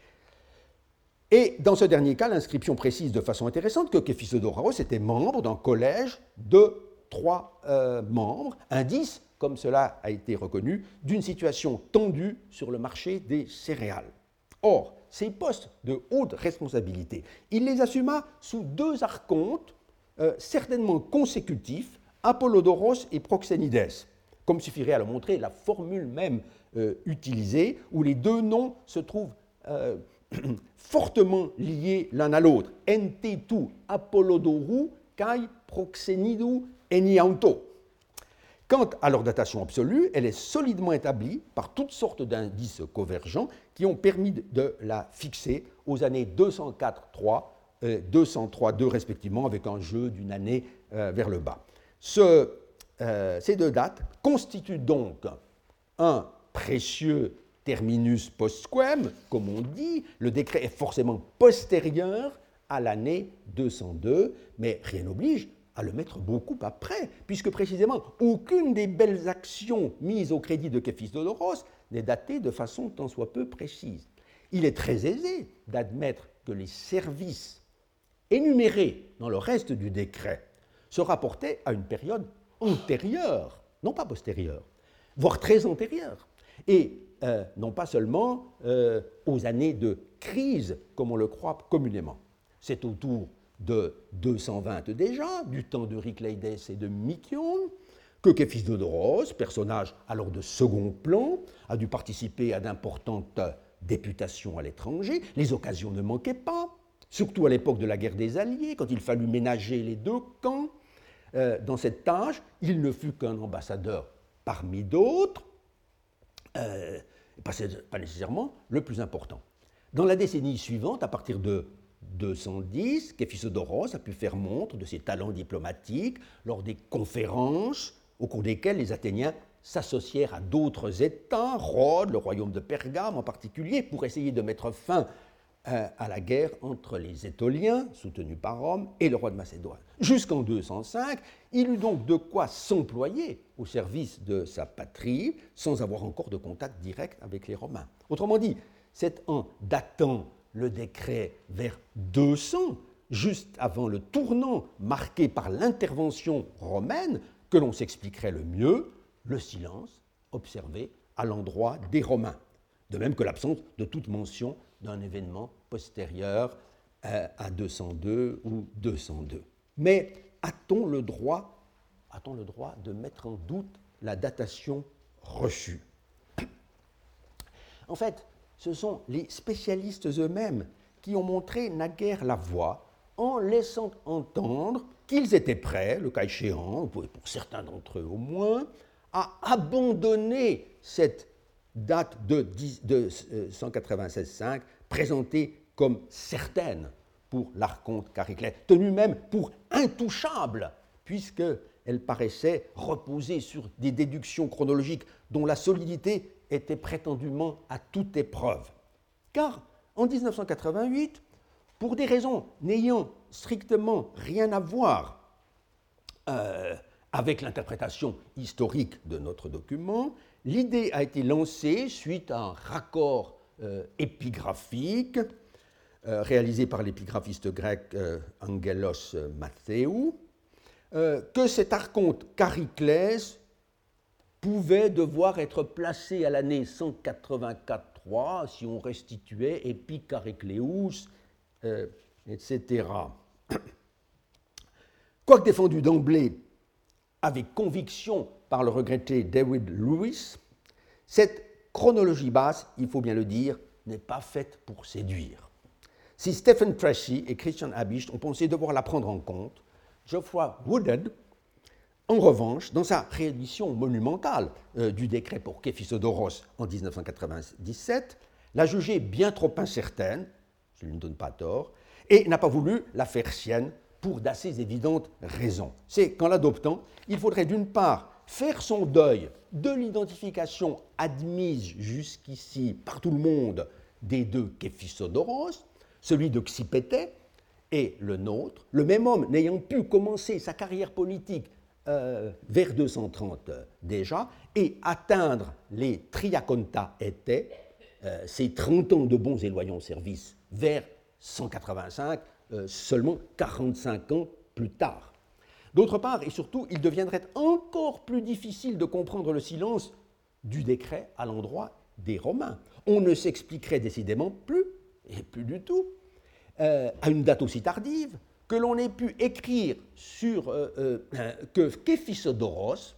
Et dans ce dernier cas, l'inscription précise de façon intéressante que Képhisodoros était membre d'un collège de trois euh, membres, indice, comme cela a été reconnu, d'une situation tendue sur le marché des céréales. Or, ces postes de haute responsabilité, il les assuma sous deux archontes euh, certainement consécutifs, Apollodoros et Proxénides, comme suffirait à le montrer la formule même euh, utilisée, où les deux noms se trouvent euh, fortement liés l'un à l'autre, entetu Apollodoru kai Proxenidu enianto. Quant à leur datation absolue, elle est solidement établie par toutes sortes d'indices convergents qui ont permis de la fixer aux années deux cent quatre trois et deux cent trois deux respectivement, avec un jeu d'une année euh, vers le bas. Ce, euh, ces deux dates constituent donc un précieux terminus postquem, comme on dit. Le décret est forcément postérieur à l'année deux cent deux, mais rien n'oblige à le mettre beaucoup après, puisque précisément aucune des belles actions mises au crédit de Képhisodoros n'est datée de façon tant soit peu précise. Il est très aisé d'admettre que les services énumérés dans le reste du décret se rapportaient à une période antérieure, non pas postérieure, voire très antérieure, et euh, non pas seulement euh, aux années de crise, comme on le croit communément. C'est autour de deux cent vingt déjà, du temps de Rycleides et de Mykion, que Képhisodoros, personnage alors de second plan, a dû participer à d'importantes députations à l'étranger. Les occasions ne manquaient pas, surtout à l'époque de la guerre des Alliés, quand il fallut ménager les deux camps. Euh, dans cette tâche, il ne fut qu'un ambassadeur parmi d'autres, euh, pas, pas nécessairement le plus important. Dans la décennie suivante, à partir de deux cent dix, Képhisodoros a pu faire montre de ses talents diplomatiques lors des conférences au cours desquelles les Athéniens s'associèrent à d'autres États, Rhodes, le royaume de Pergame en particulier, pour essayer de mettre fin euh, à la guerre entre les Étoliens, soutenus par Rome, et le roi de Macédoine. Jusqu'en deux cent cinq, il eut donc de quoi s'employer au service de sa patrie sans avoir encore de contact direct avec les Romains. Autrement dit, c'est en datant le décret vers deux cents, juste avant le tournant marqué par l'intervention romaine, que l'on s'expliquerait le mieux le silence observé à l'endroit des Romains, de même que l'absence de toute mention d'un événement postérieur à deux cent deux ou deux cent deux. Mais a-t-on le droit, a-t-on le droit de mettre en doute la datation reçue? En fait, ce sont les spécialistes eux-mêmes qui ont montré naguère la voie en laissant entendre qu'ils étaient prêts, le cas échéant, pour certains d'entre eux au moins, à abandonner cette date de cent quatre-vingt-seize cinq présentée comme certaine pour l'archonte Chariclès, tenue même pour intouchable, puisqu'elle paraissait reposer sur des déductions chronologiques dont la solidité était prétendument à toute épreuve. Car en dix-neuf cent quatre-vingt-huit, pour des raisons n'ayant strictement rien à voir euh, avec l'interprétation historique de notre document, l'idée a été lancée suite à un raccord euh, épigraphique euh, réalisé par l'épigraphiste grec euh, Angelos Mathéou, euh, que cet archonte Chariclès pouvait devoir être placé à l'année cent quatre-vingt-quatre trois si on restituait Epi Charicleus, euh, et cetera. Quoique défendu d'emblée avec conviction par le regretté David Lewis, cette chronologie basse, il faut bien le dire, n'est pas faite pour séduire. Si Stephen Tracy et Christian Habicht ont pensé devoir la prendre en compte, Geoffroy Woodhead, en revanche, dans sa réédition monumentale euh, du décret pour Képhisodoros en dix-neuf cent quatre-vingt-dix-sept, l'a jugée bien trop incertaine, je ne lui donne pas tort, et n'a pas voulu la faire sienne pour d'assez évidentes raisons. C'est qu'en l'adoptant, il faudrait d'une part faire son deuil de l'identification admise jusqu'ici par tout le monde des deux Képhisodoros, celui de Xipété et le nôtre, le même homme n'ayant pu commencer sa carrière politique Euh, vers deux cent trente euh, déjà, et atteindre les Triaconta étaient, euh, ces trente ans de bons et loyaux services, vers cent quatre-vingt-cinq, euh, seulement quarante-cinq ans plus tard. D'autre part, et surtout, il deviendrait encore plus difficile de comprendre le silence du décret à l'endroit des Romains. On ne s'expliquerait décidément plus, et plus du tout, euh, à une date aussi tardive, que l'on ait pu écrire sur euh, euh, que Képhisodoros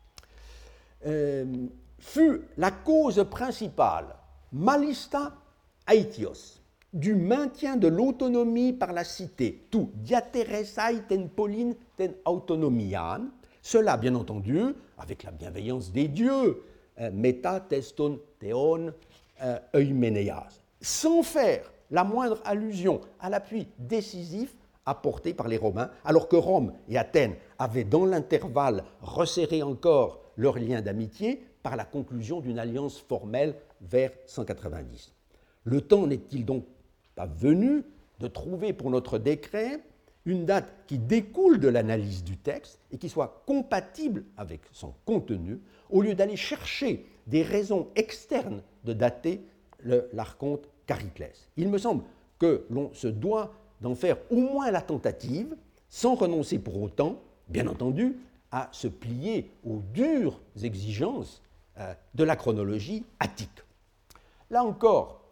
euh, fut la cause principale, malista aetios, du maintien de l'autonomie par la cité, tout diateresai ten polin ten autonomian, cela bien entendu avec la bienveillance des dieux, euh, meta teston theon euh, eumeneias, sans faire la moindre allusion à l'appui décisif apporté par les Romains, alors que Rome et Athènes avaient dans l'intervalle resserré encore leurs liens d'amitié par la conclusion d'une alliance formelle vers cent quatre-vingt-dix. Le temps n'est-il donc pas venu de trouver pour notre décret une date qui découle de l'analyse du texte et qui soit compatible avec son contenu, au lieu d'aller chercher des raisons externes de dater le, l'archonte Chariclès? Il me semble que l'on se doit d'en faire au moins la tentative, sans renoncer pour autant, bien entendu, à se plier aux dures exigences euh, de la chronologie attique. Là encore,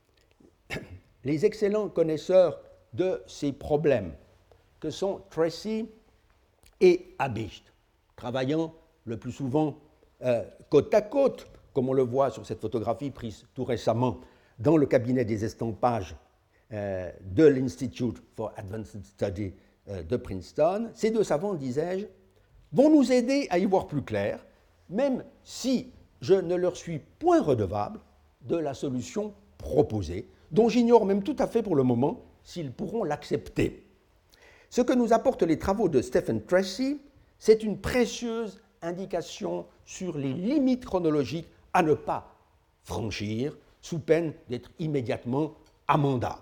les excellents connaisseurs de ces problèmes, que sont Tracy et Habicht, travaillant le plus souvent euh, côte à côte, comme on le voit sur cette photographie prise tout récemment dans le cabinet des estampages Euh, de l'Institute for Advanced Study euh, de Princeton, ces deux savants, disais-je, vont nous aider à y voir plus clair, même si je ne leur suis point redevable de la solution proposée, dont j'ignore même tout à fait pour le moment s'ils pourront l'accepter. Ce que nous apportent les travaux de Stephen Tracy, c'est une précieuse indication sur les limites chronologiques à ne pas franchir, sous peine d'être immédiatement amendable.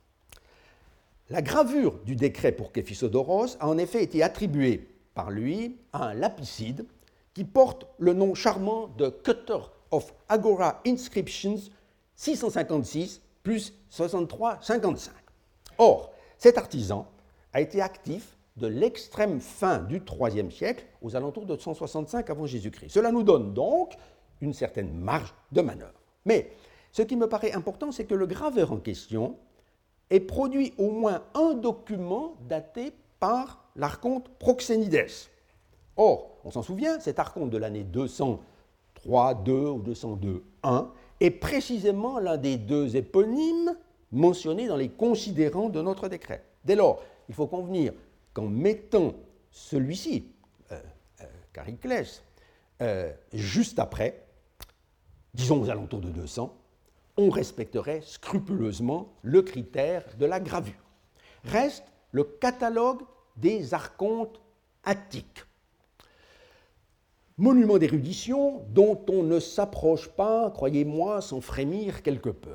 La gravure du décret pour Képhisodoros a en effet été attribuée par lui à un lapicide qui porte le nom charmant de Cutter of Agora Inscriptions six cent cinquante-six plus soixante-trois cinquante-cinq. Or, cet artisan a été actif de l'extrême fin du troisième siècle aux alentours de cent soixante-cinq avant Jésus-Christ. Cela nous donne donc une certaine marge de manœuvre. Mais ce qui me paraît important, c'est que le graveur en question ait produit au moins un document daté par l'archonte Proxénides. Or, on s'en souvient, cet archonte de l'année deux cent trois deux ou deux cent deux un est précisément l'un des deux éponymes mentionnés dans les considérants de notre décret. Dès lors, il faut convenir qu'en mettant celui-ci, euh, euh, Chariclès, euh, juste après, disons aux alentours de deux cents, on respecterait scrupuleusement le critère de la gravure. Reste le catalogue des archontes attiques. Monument d'érudition dont on ne s'approche pas, croyez-moi, sans frémir quelque peu.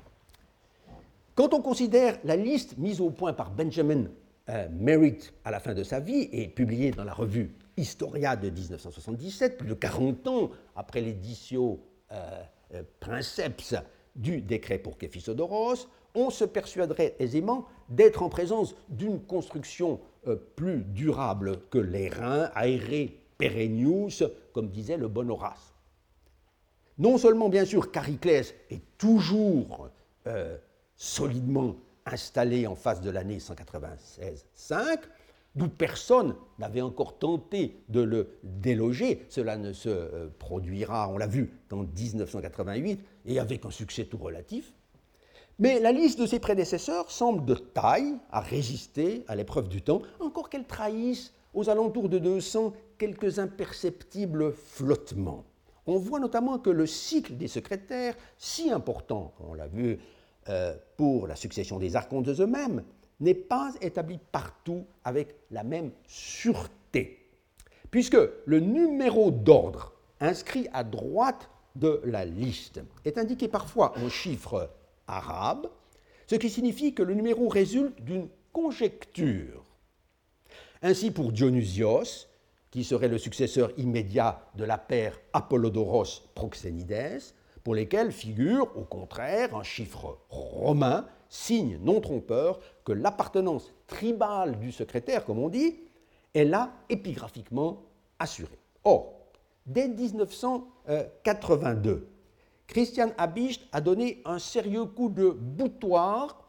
Quand on considère la liste mise au point par Benjamin euh, Merritt à la fin de sa vie et publiée dans la revue Historia de dix-neuf cent soixante-dix-sept, plus de quarante ans après l'éditio euh, euh, princeps du décret pour Képhisodoros, on se persuaderait aisément d'être en présence d'une construction euh, plus durable que l'airain, aere perennius, comme disait le bon Horace. Non seulement, bien sûr, Chariclès est toujours euh, solidement installé en face de l'année cent quatre-vingt-seize cinq, d'où personne n'avait encore tenté de le déloger. Cela ne se euh, produira, on l'a vu, qu'en dix-neuf cent quatre-vingt-huit, et avec un succès tout relatif. Mais la liste de ses prédécesseurs semble de taille à résister à l'épreuve du temps, encore qu'elle trahisse, aux alentours de deux cents, quelques imperceptibles flottements. On voit notamment que le cycle des secrétaires, si important, on l'a vu, euh, pour la succession des archontes eux-mêmes, n'est pas établi partout avec la même sûreté, puisque le numéro d'ordre inscrit à droite de la liste est indiqué parfois en chiffres arabes, ce qui signifie que le numéro résulte d'une conjecture. Ainsi, pour Dionysios, qui serait le successeur immédiat de la paire Apollodoros Proxénides, pour lesquels figure, au contraire, un chiffre romain, signe non trompeur que l'appartenance tribale du secrétaire, comme on dit, est là épigraphiquement assurée. Or, dès dix-neuf cent quatre-vingt-deux, Christian Habicht a donné un sérieux coup de boutoir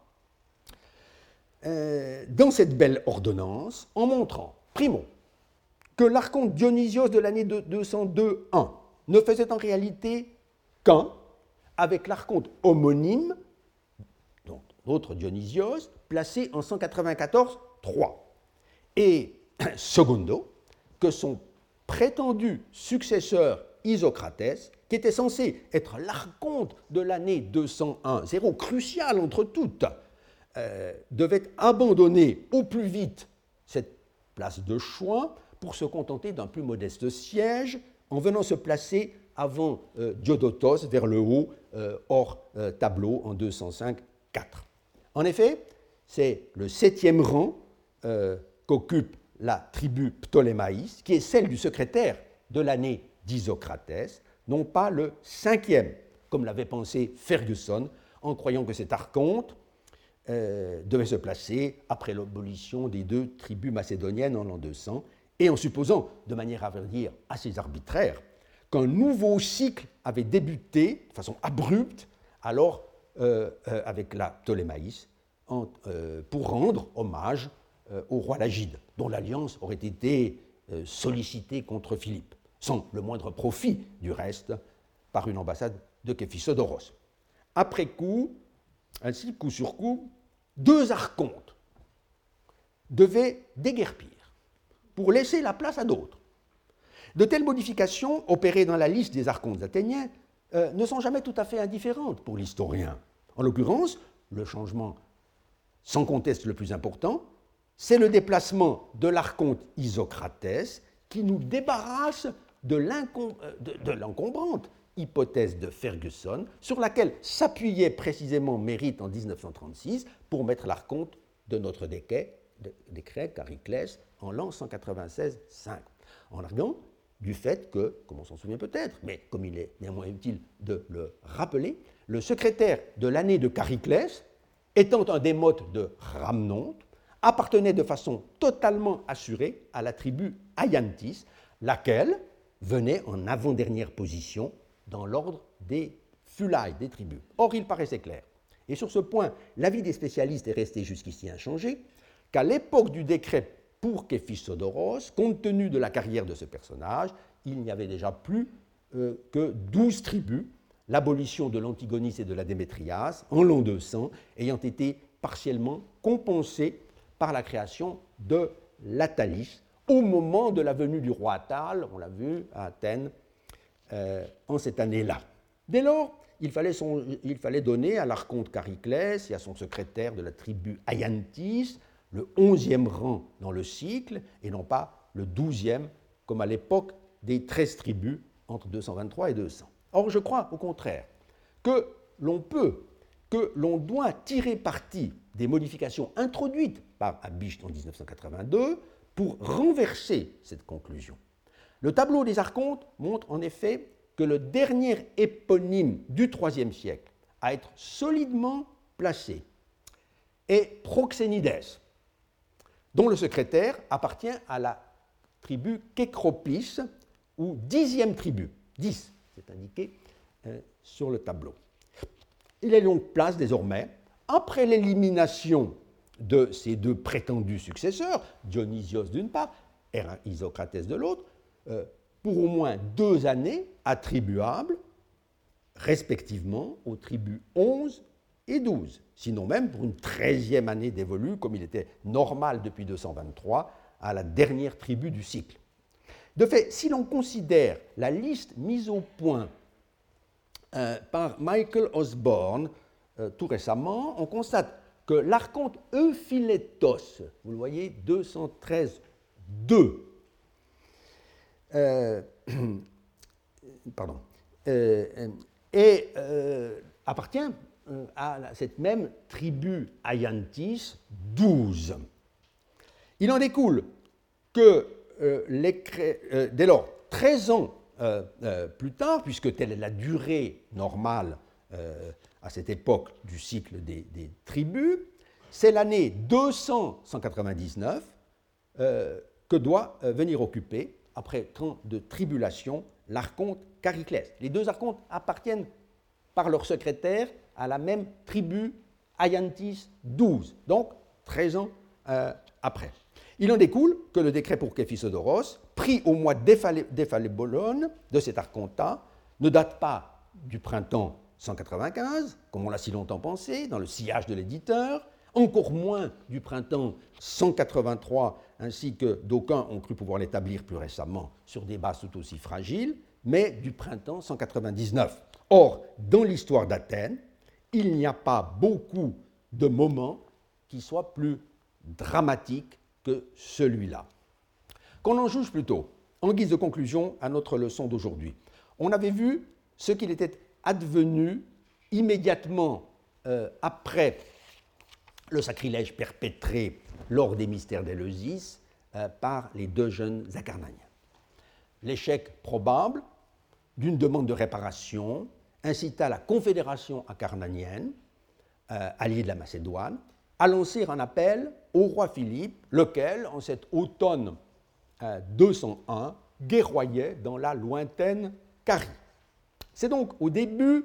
euh, dans cette belle ordonnance en montrant, primo, que l'archonte Dionysios de l'année deux cent deux un ne faisait en réalité qu'un avec l'archonte homonyme, donc l'autre Dionysios, placé en cent quatre-vingt-quatorze trois. Et secondo, que son prétendu successeur Isocrates, qui était censé être l'archonte de l'année deux cent un, zéro crucial entre toutes, euh, devait abandonner au plus vite cette place de choix pour se contenter d'un plus modeste siège en venant se placer avant euh, Diodotos vers le haut, euh, hors euh, tableau, en deux cent cinq quatre. En effet, c'est le septième rang euh, qu'occupe la tribu Ptolémaïs, qui est celle du secrétaire de l'année d'Isocrates, non pas le cinquième, comme l'avait pensé Ferguson, en croyant que cet archonte euh, devait se placer après l'abolition des deux tribus macédoniennes en l'an deux cents, et en supposant, de manière à vrai dire assez arbitraire, qu'un nouveau cycle avait débuté de façon abrupte, alors euh, euh, avec la Ptolémaïs, en, euh, pour rendre hommage euh, au roi Lagide, dont l'alliance aurait été euh, sollicitée contre Philippe, sans le moindre profit du reste, par une ambassade de Képhisodoros. Après coup, ainsi coup sur coup, deux archontes devaient déguerpir pour laisser la place à d'autres. De telles modifications, opérées dans la liste des archontes athéniens, euh, ne sont jamais tout à fait indifférentes pour l'historien. En l'occurrence, le changement sans conteste le plus important, c'est le déplacement de l'archonte Isocrates qui nous débarrasse de l'encombrante hypothèse de Ferguson sur laquelle s'appuyait précisément Merritt en dix-neuf cent trente-six pour mettre l'archonte de notre décret, de, décret Chariclès en l'an cent quatre-vingt-seize cinq, en arguant du fait que, comme on s'en souvient peut-être, mais comme il est néanmoins utile de le rappeler, le secrétaire de l'année de Chariclès, étant un démote de Rhamnonte, appartenait de façon totalement assurée à la tribu Aiantis, laquelle venait en avant-dernière position dans l'ordre des Phulae, des tribus. Or, il paraissait clair, et sur ce point, l'avis des spécialistes est resté jusqu'ici inchangé, qu'à l'époque du décret pour Képhisodoros, compte tenu de la carrière de ce personnage, il n'y avait déjà plus euh, que douze tribus, l'abolition de l'Antigonis et de la Démétrias, en l'an deux cents, ayant été partiellement compensée par la création de l'Athalis, au moment de la venue du roi Attale, on l'a vu à Athènes, euh, en cette année-là. Dès lors, il fallait, son, il fallait donner à l'archonte Chariclès et à son secrétaire de la tribu Aiantis le onzième rang dans le cycle et non pas le douzième comme à l'époque des treize tribus entre deux cent vingt-trois et deux cents. Or, je crois au contraire que l'on peut, que l'on doit tirer parti des modifications introduites par Habicht en mille neuf cent quatre-vingt-deux pour renverser cette conclusion. Le tableau des archontes montre en effet que le dernier éponyme du troisième siècle à être solidement placé est Proxénides, dont le secrétaire appartient à la tribu Kékropis, ou dixième tribu. dix, c'est indiqué euh, sur le tableau. Il est donc place désormais, après l'élimination de ces deux prétendus successeurs, Dionysios d'une part et Isocrates de l'autre, euh, pour au moins deux années attribuables respectivement aux tribus onze et douze, sinon même pour une treizième année dévolue, comme il était normal depuis deux cent vingt-trois, à la dernière tribu du cycle. De fait, si l'on considère la liste mise au point euh, par Michael Osborne euh, tout récemment, on constate que l'archonte Euphilétos, vous le voyez, deux cent treize deux, euh, pardon, euh, et euh, appartient euh, à cette même tribu Aiantis douze. Il en découle que euh, les, euh, dès lors, treize ans euh, euh, plus tard, puisque telle est la durée normale euh, à cette époque du cycle des, des tribus, c'est l'année deux cents cent quatre-vingt-dix-neuf euh, que doit euh, venir occuper, après tant de tribulations, l'archonte Chariclès. Les deux archontes appartiennent par leur secrétaire à la même tribu Aiantis douze, donc treize ans euh, après. Il en découle que le décret pour Képhisodoros, pris au mois d'Éphalébólon de cet archontat, ne date pas du printemps cent quatre-vingt-quinze, comme on l'a si longtemps pensé, dans le sillage de l'éditeur, encore moins du printemps cent quatre-vingt-trois, ainsi que d'aucuns ont cru pouvoir l'établir plus récemment sur des bases tout aussi fragiles, mais du printemps cent quatre-vingt-dix-neuf. Or, dans l'histoire d'Athènes, il n'y a pas beaucoup de moments qui soient plus dramatiques que celui-là. Qu'on en juge plutôt, en guise de conclusion à notre leçon d'aujourd'hui. On avait vu ce qu'il était advenu immédiatement euh, après le sacrilège perpétré lors des mystères d'Éleusis euh, par les deux jeunes Acarnaniens. L'échec probable d'une demande de réparation incita la confédération acarnanienne, euh, alliée de la Macédoine, à lancer un appel au roi Philippe, lequel, en cet automne euh, deux cent un, guerroyait dans la lointaine Carie. C'est donc au début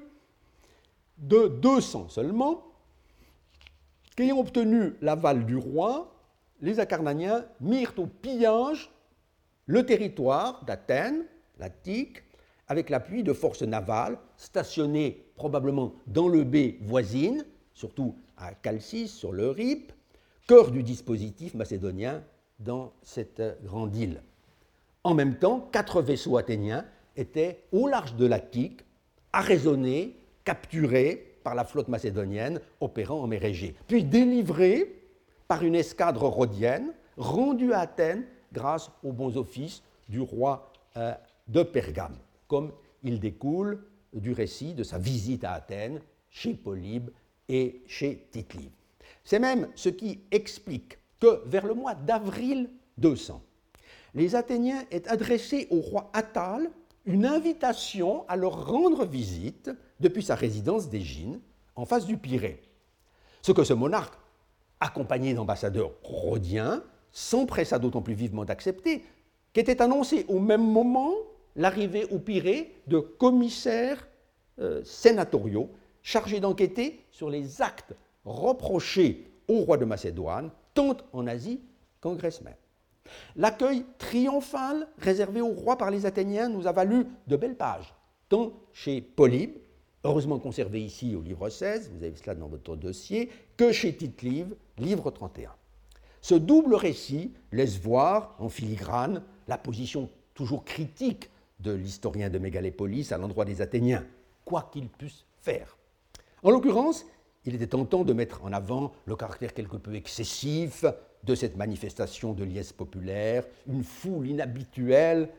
de deux cents seulement qu'ayant obtenu l'aval du roi, les Acarnaniens mirent au pillage le territoire d'Athènes, l'Attique, avec l'appui de forces navales stationnées probablement dans le baie voisine, surtout à Chalcis, sur l'Euripe, cœur du dispositif macédonien dans cette grande île. En même temps, quatre vaisseaux athéniens étaient au large de l'Attique, arraisonnés, capturés par la flotte macédonienne opérant en mer Égée, puis délivrés par une escadre rhodienne rendue à Athènes grâce aux bons offices du roi euh, de Pergame, comme il découle du récit de sa visite à Athènes chez Polybe et chez Tite-Live. C'est même ce qui explique que vers le mois d'avril deux cents, les Athéniens aient adressé au roi Attale une invitation à leur rendre visite depuis sa résidence d'Égine, en face du Pirée. Ce que ce monarque, accompagné d'ambassadeurs rhodiens, s'empressa d'autant plus vivement d'accepter qu'était annoncé au même moment l'arrivée au Pirée de commissaires euh, sénatoriaux chargés d'enquêter sur les actes reprochés au roi de Macédoine, tant en Asie qu'en Grèce même. L'accueil triomphal réservé au roi par les Athéniens nous a valu de belles pages, tant chez Polybe, heureusement conservé ici au livre seize, vous avez cela dans votre dossier, que chez Tite-Live, livre trente et un. Ce double récit laisse voir, en filigrane, la position toujours critique de l'historien de Mégalépolis à l'endroit des Athéniens, quoi qu'il puisse faire. En l'occurrence, il était tentant de mettre en avant le caractère quelque peu excessif de cette manifestation de liesse populaire, une foule inhabituelle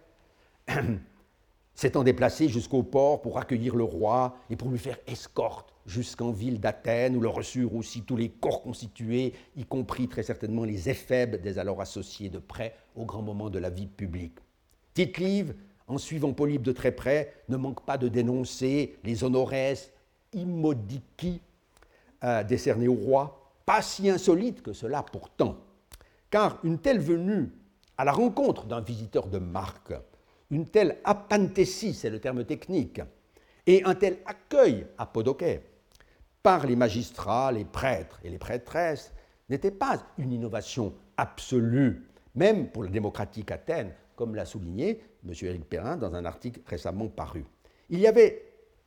s'étant déplacée jusqu'au port pour accueillir le roi et pour lui faire escorte jusqu'en ville d'Athènes, où le reçurent aussi tous les corps constitués, y compris très certainement les éphèbes des alors associés de près au grand moment de la vie publique. Tite-Live, en suivant Polybe de très près, ne manque pas de dénoncer les honores immodici euh, décernés au roi, pas si insolites que cela pourtant, car une telle venue à la rencontre d'un visiteur de marque, une telle apanthésie, c'est le terme technique, et un tel accueil à Podoké par les magistrats, les prêtres et les prêtresses n'était pas une innovation absolue, même pour la démocratique Athènes, comme l'a souligné M. Éric Perrin dans un article récemment paru. Il y avait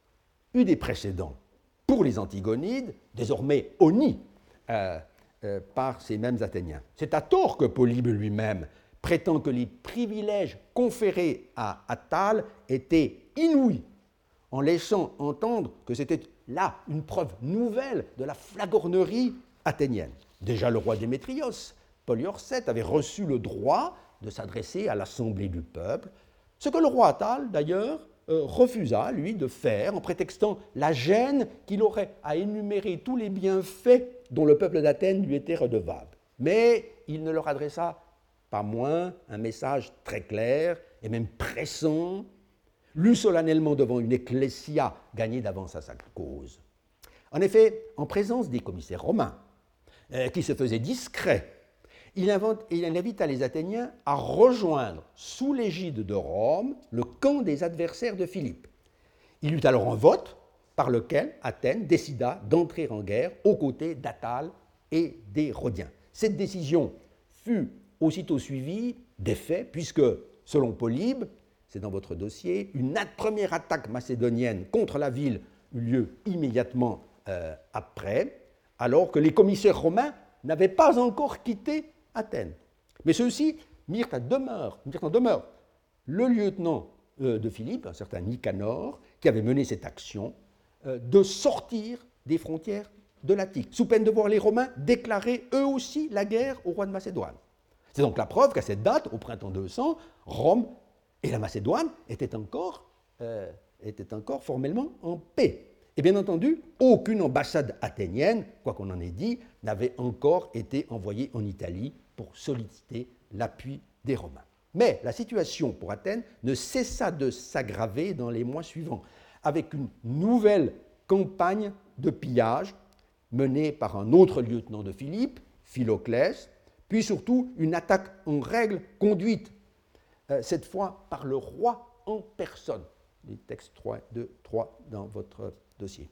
eu des précédents pour les Antigonides, désormais honnis euh, euh, par ces mêmes Athéniens. C'est à tort que Polybe lui-même prétend que les privilèges conférés à Attale étaient inouïs, en laissant entendre que c'était là une preuve nouvelle de la flagornerie athénienne. Déjà le roi Démétrios, Polyorcète, avait reçu le droit de s'adresser à l'assemblée du peuple, ce que le roi Attale, d'ailleurs, euh, refusa, lui, de faire, en prétextant la gêne qu'il aurait à énumérer tous les bienfaits dont le peuple d'Athènes lui était redevable. Mais il ne leur adressa pas moins un message très clair et même pressant, lu solennellement devant une ecclésia gagnée d'avance à sa cause. En effet, en présence des commissaires romains, euh, qui se faisaient discrets, il, invente, il invita les Athéniens à rejoindre, sous l'égide de Rome, le camp des adversaires de Philippe. Il y eut alors un vote par lequel Athènes décida d'entrer en guerre aux côtés d'Attale et des Rhodiens. Cette décision fut aussitôt suivie des faits, puisque, selon Polybe, c'est dans votre dossier, une première attaque macédonienne contre la ville eut lieu immédiatement euh, après, alors que les commissaires romains n'avaient pas encore quitté Athènes. Mais ceux-ci mirent, à demeure, mirent en demeure le lieutenant euh, de Philippe, un certain Nicanor, qui avait mené cette action, euh, de sortir des frontières de l'Attique, sous peine de voir les Romains déclarer eux aussi la guerre au roi de Macédoine. C'est donc la preuve qu'à cette date, au printemps deux cents, Rome et la Macédoine étaient encore, euh, étaient encore formellement en paix. Et bien entendu, aucune ambassade athénienne, quoi qu'on en ait dit, n'avait encore été envoyée en Italie pour solliciter l'appui des Romains. Mais la situation pour Athènes ne cessa de s'aggraver dans les mois suivants, avec une nouvelle campagne de pillage menée par un autre lieutenant de Philippe, Philoclès, puis surtout une attaque en règle conduite, euh, cette fois par le roi en personne. Les textes trois, deux, trois dans votre dossier.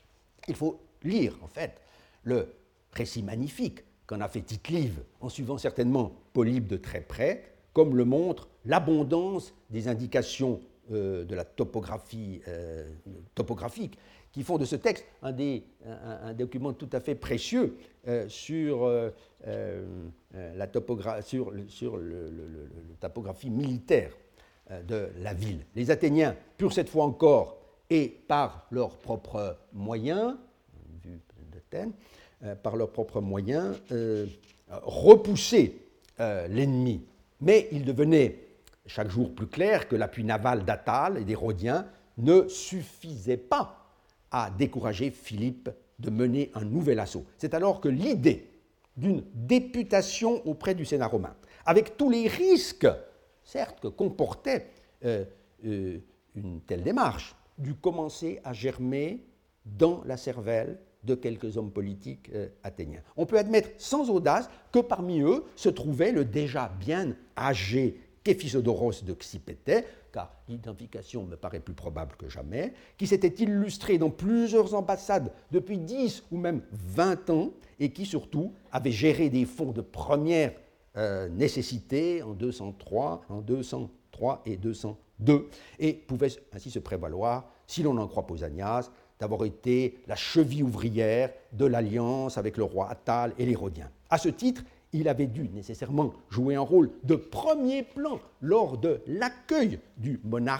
Il faut lire, en fait, le récit magnifique qu'en a fait Tite-Live, en suivant certainement Polybe de très près, comme le montre l'abondance des indications euh, de la topographie euh, topographique qui font de ce texte un, des, un, un document tout à fait précieux euh, sur, euh, euh, la, topogra- sur, sur le, le, le, le topographie militaire euh, de la ville. Les Athéniens purent cette fois encore, et par leurs propres moyens, vu d'Athènes, euh, par leurs propres moyens, euh, repousser euh, l'ennemi. Mais il devenait chaque jour plus clair que l'appui naval d'Attale et des Rhodiens ne suffisait pas à décourager Philippe de mener un nouvel assaut. C'est alors que l'idée d'une députation auprès du Sénat romain, avec tous les risques, certes, que comportait euh, euh, une telle démarche, dut commencer à germer dans la cervelle de quelques hommes politiques euh, athéniens. On peut admettre sans audace que parmi eux se trouvait le déjà bien âgé Képhisodoros de Xypétée, car l'identification me paraît plus probable que jamais, qui s'était illustré dans plusieurs ambassades depuis dix ou même vingt ans, et qui surtout avait géré des fonds de première euh, nécessité en deux cent trois, en deux cent trois et deux cent deux, et pouvait ainsi se prévaloir, si l'on en croit Pausanias, d'avoir été la cheville ouvrière de l'alliance avec le roi Attale et les Rhodiens. À ce titre, il avait dû nécessairement jouer un rôle de premier plan lors de l'accueil du monarque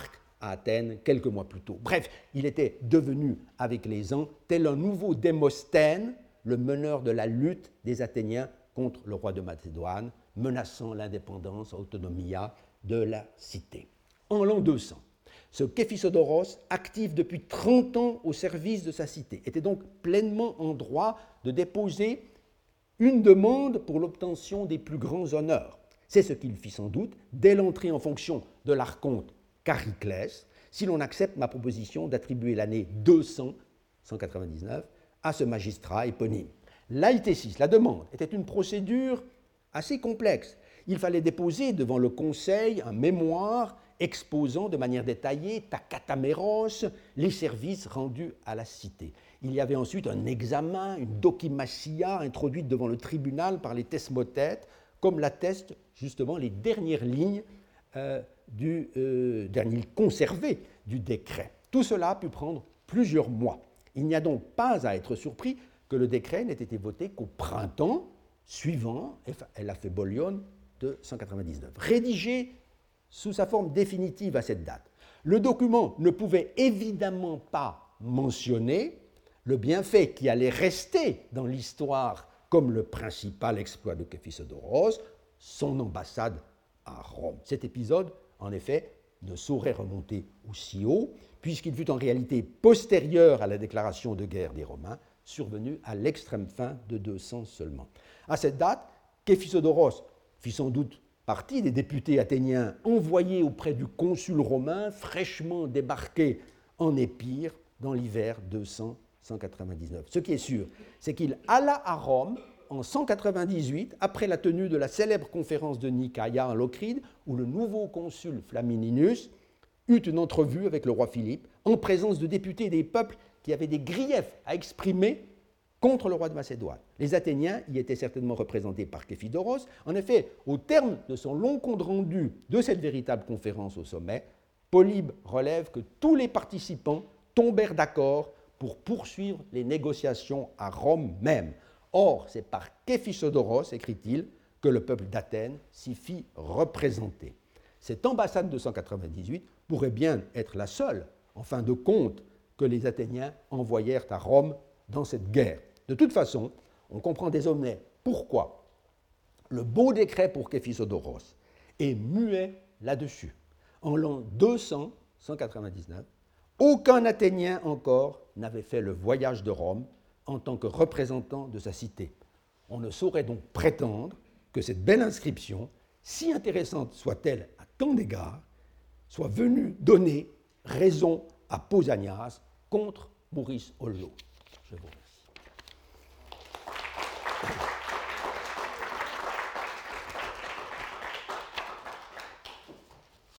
à Athènes quelques mois plus tôt. Bref, il était devenu, avec les ans, tel un nouveau Démosthène, le meneur de la lutte des Athéniens contre le roi de Macédoine, menaçant l'indépendance, autonomia de la cité. En l'an deux cents, ce Képhisodoros, actif depuis trente ans au service de sa cité, était donc pleinement en droit de déposer une demande pour l'obtention des plus grands honneurs. C'est ce qu'il fit sans doute dès l'entrée en fonction de l'archonte Chariclès, si l'on accepte ma proposition d'attribuer l'année deux cents, cent quatre-vingt-dix-neuf, à ce magistrat éponyme. L'Aïtésis, la demande, était une procédure assez complexe. Il fallait déposer devant le Conseil un mémoire exposant de manière détaillée, ta kataméros, les services rendus à la cité. Il y avait ensuite un examen, une dokimasia introduite devant le tribunal par les thesmothètes, comme l'attestent justement les dernières lignes, euh, du, euh, dernières lignes conservées du décret. Tout cela a pu prendre plusieurs mois. Il n'y a donc pas à être surpris que le décret n'ait été voté qu'au printemps suivant la Phébolion de cent quatre-vingt-dix-neuf. Rédigé sous sa forme définitive à cette date, le document ne pouvait évidemment pas mentionner le bienfait qui allait rester dans l'histoire comme le principal exploit de Képhisodoros, son ambassade à Rome. Cet épisode, en effet, ne saurait remonter aussi haut, puisqu'il fut en réalité postérieur à la déclaration de guerre des Romains, survenue à l'extrême fin de deux cents seulement. À cette date, Képhisodoros fit sans doute partie des députés athéniens envoyés auprès du consul romain fraîchement débarqué en Épire dans l'hiver deux cents cent quatre-vingt-dix-neuf. Ce qui est sûr, c'est qu'il alla à Rome en cent quatre-vingt-dix-huit, après la tenue de la célèbre conférence de Nicaïa en Locride, où le nouveau consul Flamininus eut une entrevue avec le roi Philippe, en présence de députés des peuples qui avaient des griefs à exprimer contre le roi de Macédoine. Les Athéniens y étaient certainement représentés par Képhisodoros. En effet, au terme de son long compte rendu de cette véritable conférence au sommet, Polybe relève que tous les participants tombèrent d'accord pour poursuivre les négociations à Rome même. Or, c'est par Képhisodoros, écrit-il, que le peuple d'Athènes s'y fit représenter. Cette ambassade de cent quatre-vingt-dix-huit pourrait bien être la seule, en fin de compte, que les Athéniens envoyèrent à Rome dans cette guerre. De toute façon, on comprend désormais pourquoi le beau décret pour Képhisodoros est muet là-dessus. En l'an deux cents, cent quatre-vingt-dix-neuf, aucun Athénien encore n'avait fait le voyage de Rome en tant que représentant de sa cité. On ne saurait donc prétendre que cette belle inscription, si intéressante soit-elle à tant d'égards, soit venue donner raison à Pausanias contre Maurice Holleaux. Je vous remercie.